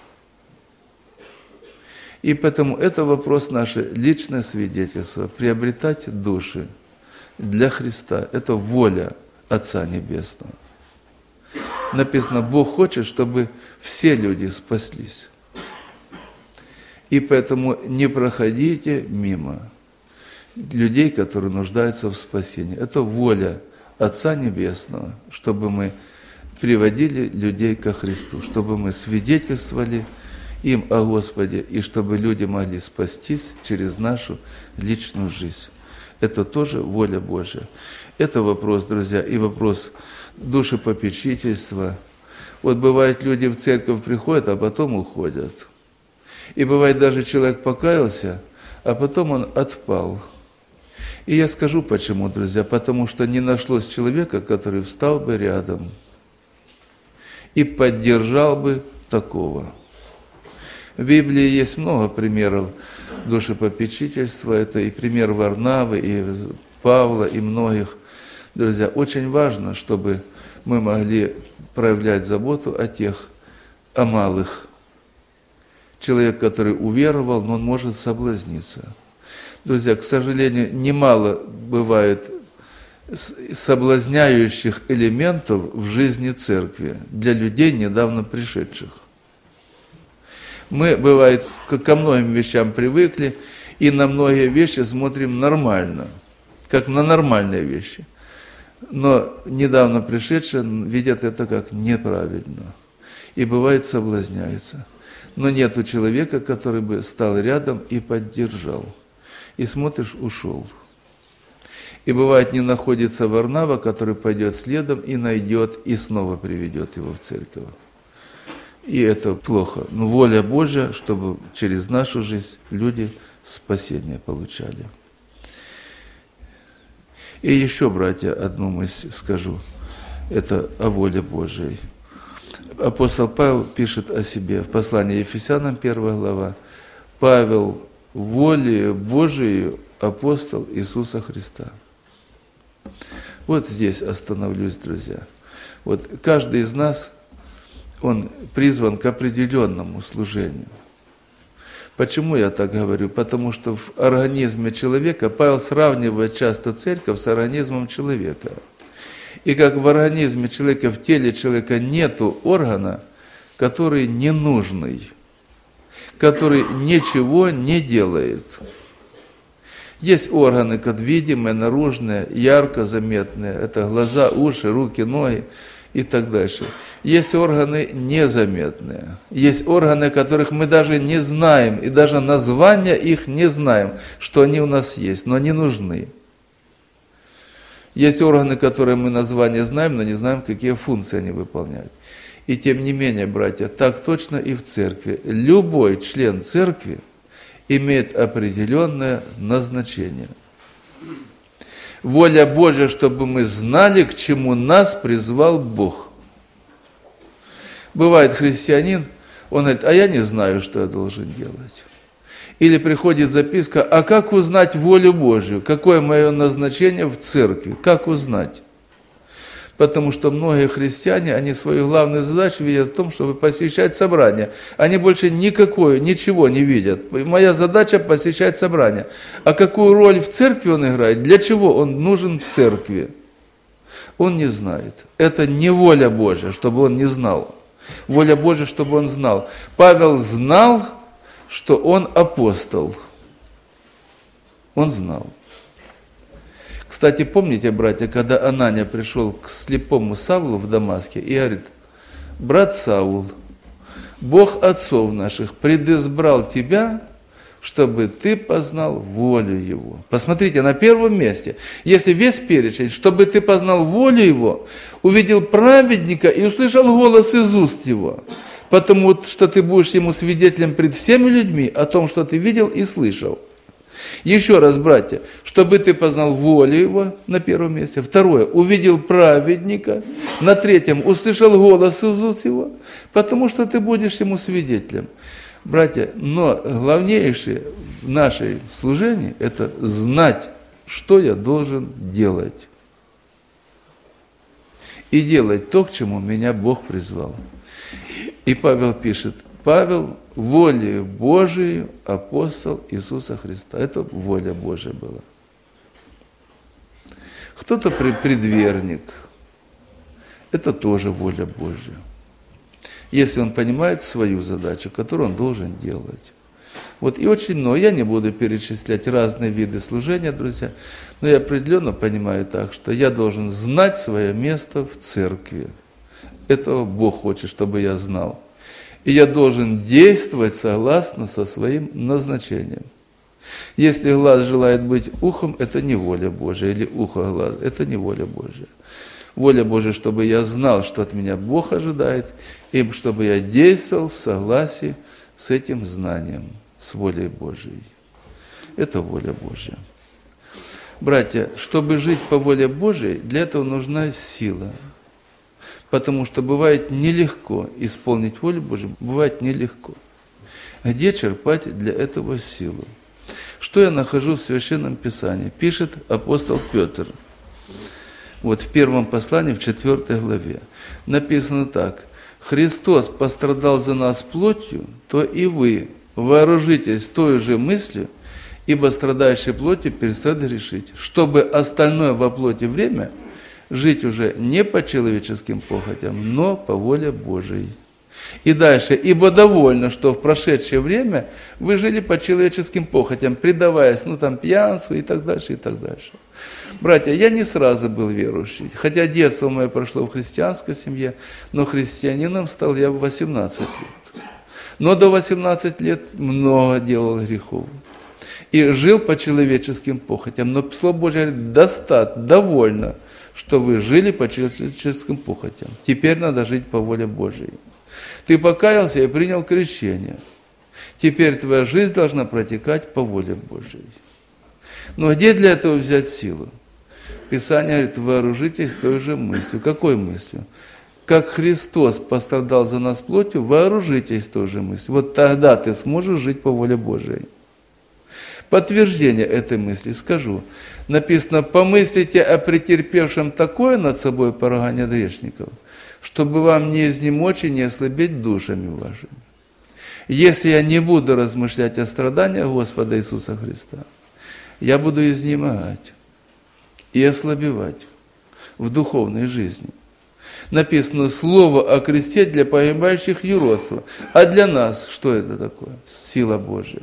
Speaker 1: И поэтому это вопрос наше личное свидетельство, приобретать души для Христа. Это воля Отца Небесного. Написано, Бог хочет, чтобы все люди спаслись. И поэтому не проходите мимо людей, которые нуждаются в спасении. Это воля Отца Небесного, чтобы мы приводили людей ко Христу, чтобы мы свидетельствовали им о Господе, и чтобы люди могли спастись через нашу личную жизнь. Это тоже воля Божья. Это вопрос, друзья, и вопрос душепопечительства. Вот бывает, люди в церковь приходят, а потом уходят. И бывает, даже человек покаялся, а потом он отпал. И я скажу почему, друзья, потому что не нашлось человека, который встал бы рядом и поддержал бы такого. В Библии есть много примеров душепопечительства, это и пример Варнавы, и Павла, и многих. Друзья, очень важно, чтобы мы могли проявлять заботу о тех, о малых. Человек, который уверовал, но он может соблазниться. Друзья, к сожалению, немало бывает соблазняющих элементов в жизни церкви для людей, недавно пришедших. Мы, бывает, ко многим вещам привыкли, и на многие вещи смотрим нормально, как на нормальные вещи. Но недавно пришедшие видят это как неправильно. И бывает соблазняются. Но нет у человека, который бы стал рядом и поддержал. И смотришь, ушел. И бывает, не находится Варнава, который пойдет следом и найдет, и снова приведет его в церковь. И это плохо. Но воля Божья, чтобы через нашу жизнь люди спасение получали. И еще, братья, одну мысль скажу. Это о воле Божьей. Апостол Павел пишет о себе в послании Ефесянам, первая глава. Павел, волею Божией апостол Иисуса Христа. Вот здесь остановлюсь, друзья. Вот каждый из нас, он призван к определенному служению. Почему я так говорю? Потому что в организме человека, Павел сравнивает часто церковь с организмом человека. И как в организме человека, в теле человека нету органа, который ненужный, который ничего не делает. Есть органы, как видимые, наружные, ярко заметные. Это глаза, уши, руки, ноги и так дальше. Есть органы незаметные. Есть органы, которых мы даже не знаем, и даже названия их не знаем, что они у нас есть, но они нужны. Есть органы, которые мы названия знаем, но не знаем, какие функции они выполняют. И тем не менее, братья, так точно и в церкви. Любой член церкви имеет определенное назначение. Воля Божья, чтобы мы знали, к чему нас призвал Бог. Бывает христианин, он говорит, а я не знаю, что я должен делать. Или приходит записка, а как узнать волю Божью? Какое мое назначение в церкви? Как узнать? Потому что многие христиане, они свою главную задачу видят в том, чтобы посещать собрания. Они больше никакой, ничего не видят. Моя задача посещать собрания. А какую роль в церкви он играет? Для чего он нужен в церкви? Он не знает. Это не воля Божья, чтобы он не знал. Воля Божья, чтобы он знал. Павел знал, что он апостол. Он знал. Кстати, помните, братья, когда Анания пришел к слепому Савлу в Дамаске и говорит, брат Саул, Бог отцов наших предизбрал тебя, чтобы ты познал волю Его. Посмотрите, на первом месте, если весь перечень, чтобы ты познал волю Его, увидел праведника и услышал голос из уст Его, потому что ты будешь Ему свидетелем пред всеми людьми о том, что ты видел и слышал. Еще раз, братья, чтобы ты познал волю Его, на первом месте. Второе, увидел праведника. На третьем, услышал голос из уст Его, потому что ты будешь Ему свидетелем. Братья, но главнейшее в нашей служении – это знать, что я должен делать. И делать то, к чему меня Бог призвал. И Павел пишет, Павел волею Божией апостол Иисуса Христа. Это воля Божия была. Кто-то предверник. Это тоже воля Божья. Если он понимает свою задачу, которую он должен делать. Вот и очень много, я не буду перечислять разные виды служения, друзья, но я определенно понимаю так, что я должен знать свое место в церкви. Этого Бог хочет, чтобы я знал. И я должен действовать согласно со своим назначением. Если глаз желает быть ухом, это не воля Божия, или ухо глаз, это не воля Божия. Воля Божия, чтобы я знал, что от меня Бог ожидает, и чтобы я действовал в согласии с этим знанием, с волей Божией. Это воля Божья. Братья, чтобы жить по воле Божией, для этого нужна сила. Потому что бывает нелегко исполнить волю Божию, бывает нелегко. Где черпать для этого силу? Что я нахожу в Священном Писании? Пишет апостол Петр. Вот в первом послании, в четвёртой главе. Написано так. «Христос пострадал за нас плотью, то и вы вооружитесь той же мыслью, ибо страдающий плотью перестает грешить, чтобы остальное во плоти время жить уже не по человеческим похотям, но по воле Божией». И дальше, «Ибо довольно, что в прошедшее время вы жили по человеческим похотям, предаваясь, ну там, пьянству и так дальше, и так дальше». Братья, я не сразу был верующий, хотя детство мое прошло в христианской семье, но христианином стал я в восемнадцать лет. Но до восемнадцати лет много делал грехов. И жил по человеческим похотям. Но Слово Божье говорит, достаточно, довольно, что вы жили по человеческим похотям. Теперь надо жить по воле Божьей. Ты покаялся и принял крещение. Теперь твоя жизнь должна протекать по воле Божьей. Но где для этого взять силу? Писание говорит, вооружитесь той же мыслью. Какой мыслью? Как Христос пострадал за нас плотью, вооружитесь той же мыслью. Вот тогда ты сможешь жить по воле Божией. Подтверждение этой мысли скажу. Написано, помыслите о претерпевшем такое над собой поругание грешников, чтобы вам не изнемочь и не ослабеть душами вашими. Если я не буду размышлять о страданиях Господа Иисуса Христа, я буду изнемогать и ослабевать в духовной жизни. Написано слово о кресте для погибающих юродство. А для нас что это такое? Сила Божия.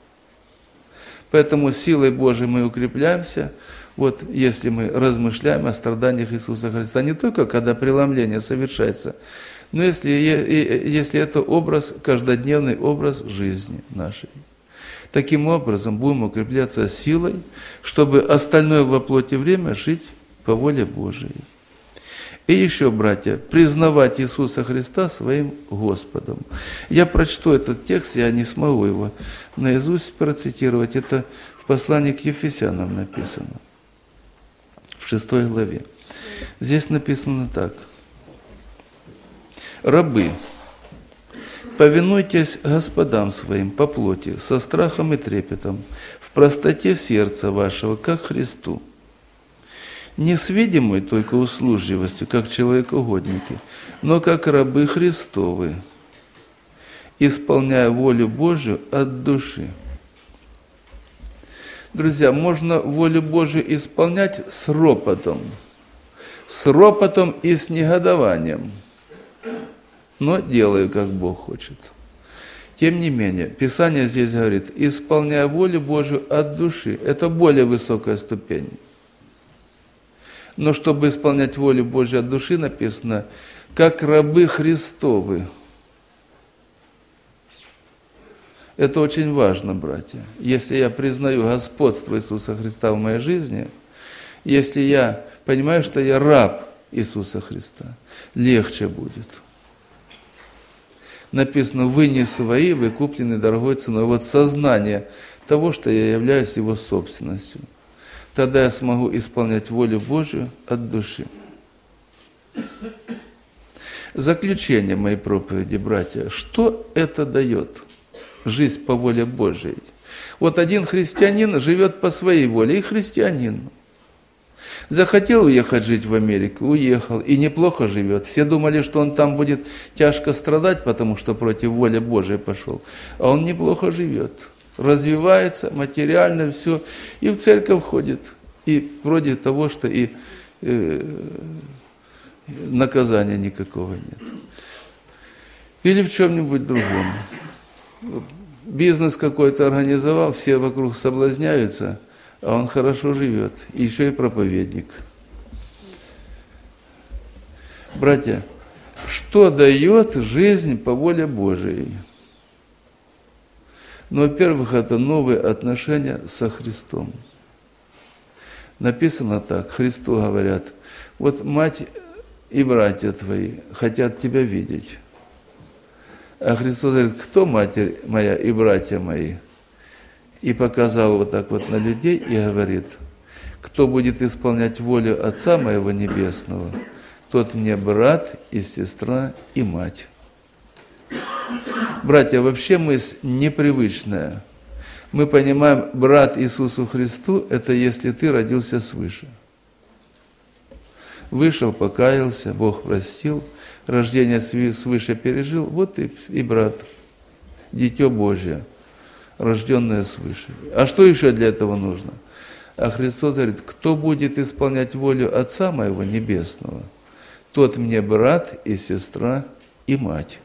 Speaker 1: Поэтому силой Божией мы укрепляемся, вот если мы размышляем о страданиях Иисуса Христа. Не только когда преломление совершается, но если, если это образ, каждодневный образ жизни нашей. Таким образом, будем укрепляться силой, чтобы остальное во плоти время жить по воле Божией. И еще, братья, признавать Иисуса Христа своим Господом. Я прочту этот текст, я не смогу его наизусть процитировать. Это в послании к Ефесянам написано, в шестой главе. Здесь написано так. «Рабы, повинуйтесь господам своим по плоти, со страхом и трепетом, в простоте сердца вашего, как Христу, не с видимой только услужливостью, как человекоугодники, но как рабы Христовы, исполняя волю Божию от души». Друзья, можно волю Божию исполнять с ропотом, с ропотом и с негодованием, но делаю, как Бог хочет. Тем не менее, Писание здесь говорит, исполняя волю Божию от души. Это более высокая ступень. Но чтобы исполнять волю Божию от души, написано, как рабы Христовы. Это очень важно, братья. Если я признаю господство Иисуса Христа в моей жизни, если я понимаю, что я раб Иисуса Христа, легче будет. Написано, вы не свои, вы куплены дорогой ценой. Вот сознание того, что я являюсь Его собственностью. Тогда я смогу исполнять волю Божию от души. Заключение моей проповеди, братья. Что это дает? Жизнь по воле Божией. Вот один христианин живет по своей воле, и христианин. Захотел уехать жить в Америку, уехал, и неплохо живет. Все думали, что он там будет тяжко страдать, потому что против воли Божией пошел. А он неплохо живет, развивается материально, все, и в церковь ходит. И вроде того, что и э, наказания никакого нет. Или в чем-нибудь другом. Бизнес какой-то организовал, все вокруг соблазняются, а он хорошо живет, и еще и проповедник. Братья, Что дает жизнь по воле Божией? Ну, во-первых, это новые отношения со Христом. Написано так, Христу говорят, вот мать и братья твои хотят тебя видеть. А Христос говорит, кто матерь моя и братья мои? И показал вот так вот на людей и говорит, кто будет исполнять волю Отца моего Небесного, тот мне брат и сестра и мать. Братья, вообще мысль непривычная. Мы понимаем, брат Иисусу Христу, это если ты родился свыше. Вышел, покаялся, Бог простил, рождение свыше пережил, вот и, и брат, дитё Божие, рожденное свыше. А что еще для этого нужно? А Христос говорит, кто будет исполнять волю Отца моего Небесного, тот мне брат и сестра и мать.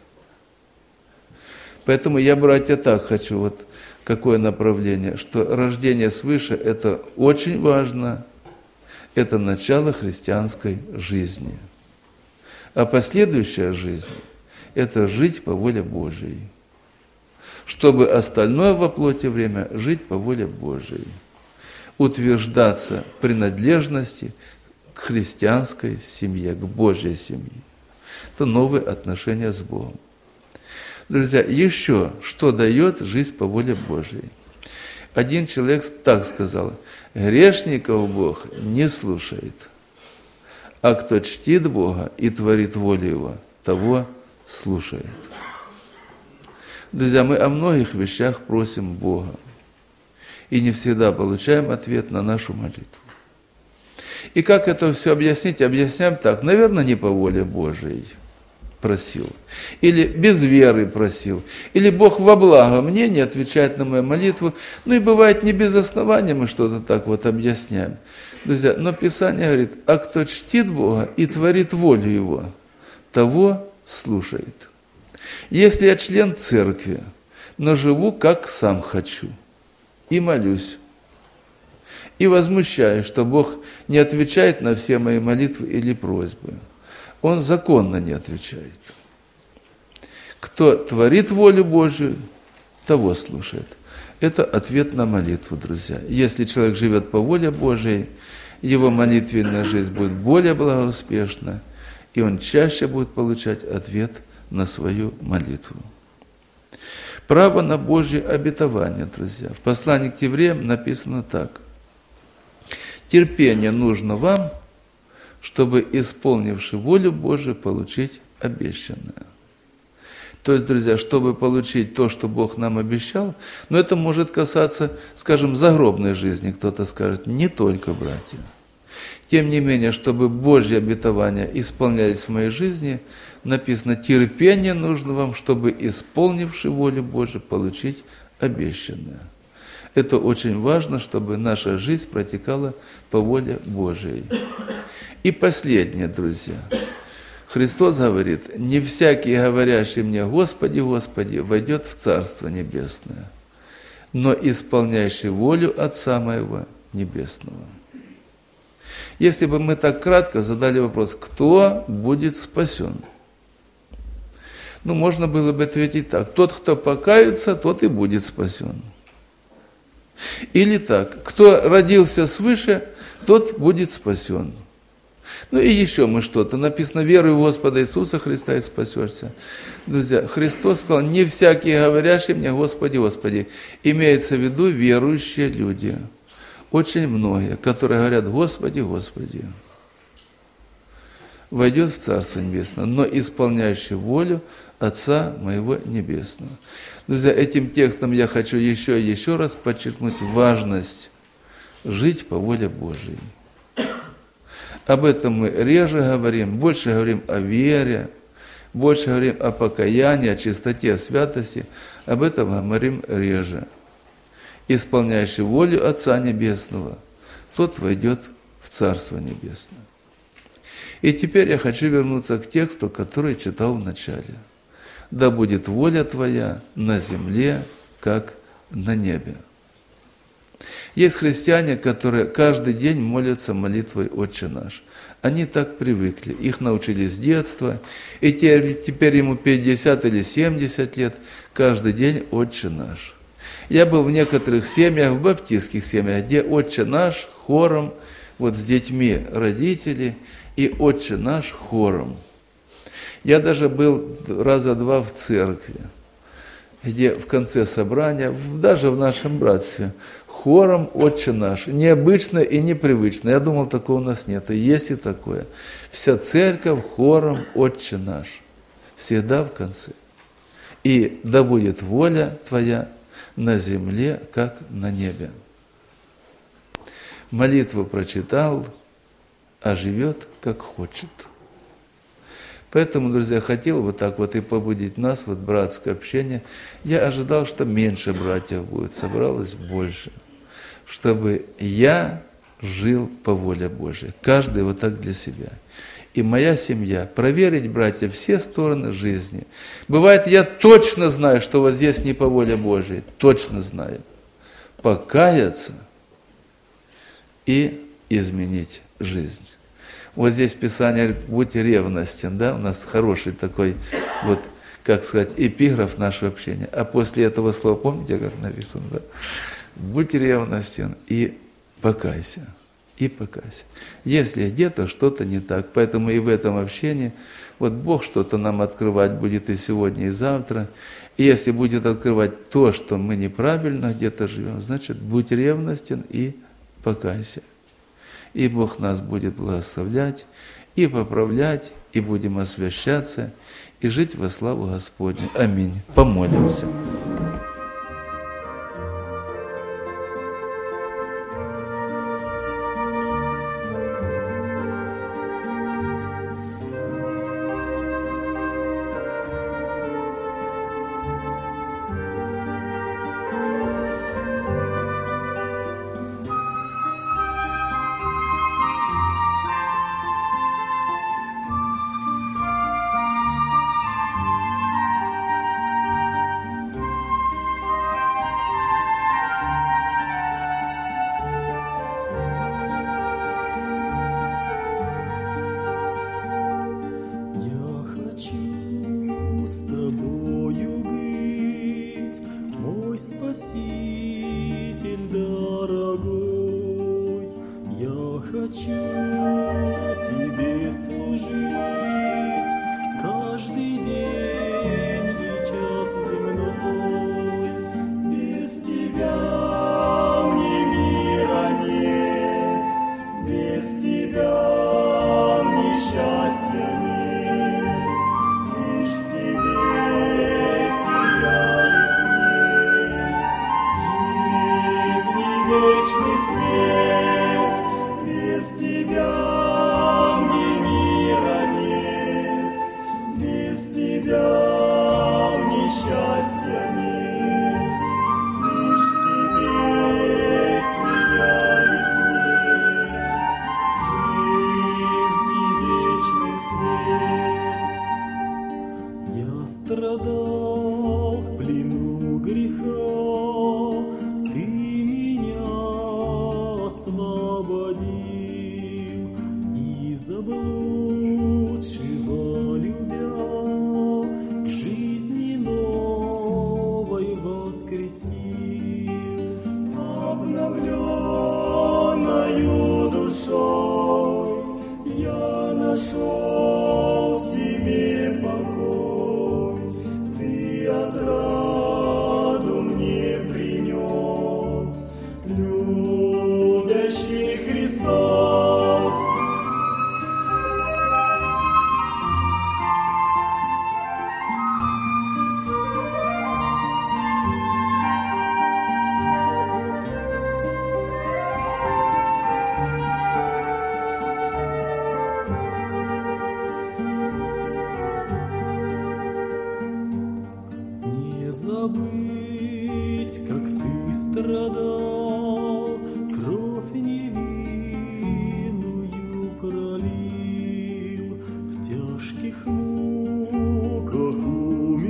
Speaker 1: Поэтому я, братья, так хочу, вот какое направление, что рождение свыше – это очень важно, это начало христианской жизни. А последующая жизнь – это жить по воле Божией, чтобы остальное во плоти время жить по воле Божией, утверждаться в принадлежности к христианской семье, к Божьей семье. Это новые отношения с Богом. Друзья, еще что дает жизнь по воле Божией? Один человек так сказал, грешников Бог не слушает, а кто чтит Бога и творит волю Его, того слушает. Друзья, мы о многих вещах просим Бога и не всегда получаем ответ на нашу молитву. И как это все объяснить? Объясняем так, наверное, не по воле Божией просил, или без веры просил, или Бог во благо мне не отвечает на мою молитву. Ну и бывает не без основания мы что-то так вот объясняем. Друзья, но Писание говорит, а кто чтит Бога и творит волю Его, того слушает. Если я член церкви, но живу как сам хочу, и молюсь, и возмущаюсь, что Бог не отвечает на все мои молитвы или просьбы, Он законно не отвечает. Кто творит волю Божию, того слушает. Это ответ на молитву, друзья. Если человек живет по воле Божией, его молитвенная жизнь будет более благоуспешна, и он чаще будет получать ответ на свою молитву. Право на Божье обетование, друзья. В послании к евреям написано так. Терпение нужно вам, чтобы, исполнивши волю Божию, получить обещанное. То есть, друзья, чтобы получить то, что Бог нам обещал, но это может касаться, скажем, загробной жизни, кто-то скажет, не только, братья. Тем не менее, чтобы Божьи обетования исполнялись в моей жизни, написано, терпение нужно вам, чтобы, исполнивши волю Божию, получить обещанное. Это очень важно, чтобы наша жизнь протекала по воле Божией. И последнее, друзья. Христос говорит, не всякий, говорящий мне, Господи, Господи, войдет в Царство Небесное, но исполняющий волю Отца моего Небесного. Если бы мы так кратко задали вопрос, кто будет спасен? Ну, можно было бы ответить так, тот, кто покается, тот и будет спасен. Или так, кто родился свыше, тот будет спасен. Ну и еще мы что-то, написано, веруй в Господа Иисуса Христа и спасешься. Друзья, Христос сказал, не всякий, говорящий мне, Господи, Господи, имеется в виду верующие люди. Очень многие, которые говорят, Господи, Господи, войдет в Царство Небесное, но исполняющий волю Отца моего Небесного. Друзья, этим текстом я хочу еще и еще раз подчеркнуть важность жить по воле Божией. Об этом мы реже говорим, больше говорим о вере, больше говорим о покаянии, о чистоте, о святости. Об этом говорим реже. Исполняющий волю Отца Небесного, тот войдет в Царство Небесное. И теперь я хочу вернуться к тексту, который читал в начале. «Да будет воля Твоя на земле, как на небе». Есть христиане, которые каждый день молятся молитвой «Отче наш». Они так привыкли, их научили с детства, и теперь ему пятьдесят или семьдесят лет, каждый день «Отче наш». Я был в некоторых семьях, в баптистских семьях, где «Отче наш» хором, вот с детьми родители, и «Отче наш» хором. Я даже был раза два в церкви, где в конце собрания, даже в нашем братстве, хором «Отче наш». Необычно и непривычно. Я думал, такого у нас нет. И есть и такое. Вся церковь хором «Отче наш». Всегда в конце. И да будет воля Твоя на земле, как на небе. Молитву прочитал, а живет, как хочет. Поэтому, друзья, хотел вот так вот и побудить нас, вот братское общение. Я ожидал, что меньше братьев будет, собралось больше. Чтобы я жил по воле Божьей. Каждый вот так для себя. И моя семья, проверить, братья, все стороны жизни. Бывает, я точно знаю, что вот здесь не по воле Божьей. Точно знаю. Покаяться и изменить жизнь. Вот здесь Писание говорит, будь ревностен, да, у нас хороший такой, вот, как сказать, эпиграф нашего общения. А после этого слова, помните, как написано, да? Будь ревностен и покайся, и покайся. Если где-то что-то не так, поэтому и в этом общении, вот Бог что-то нам открывать будет и сегодня, и завтра. И если будет открывать то, что мы неправильно где-то живем, значит, будь ревностен и покайся. И Бог нас будет благословлять, и поправлять, и будем освящаться, и жить во славу Господню. Аминь. Помолимся.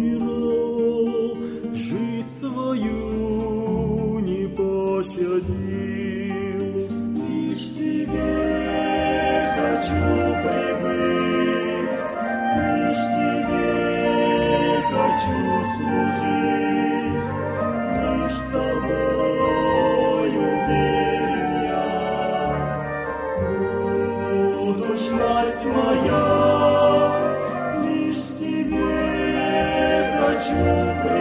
Speaker 2: Свою не пощади. хочу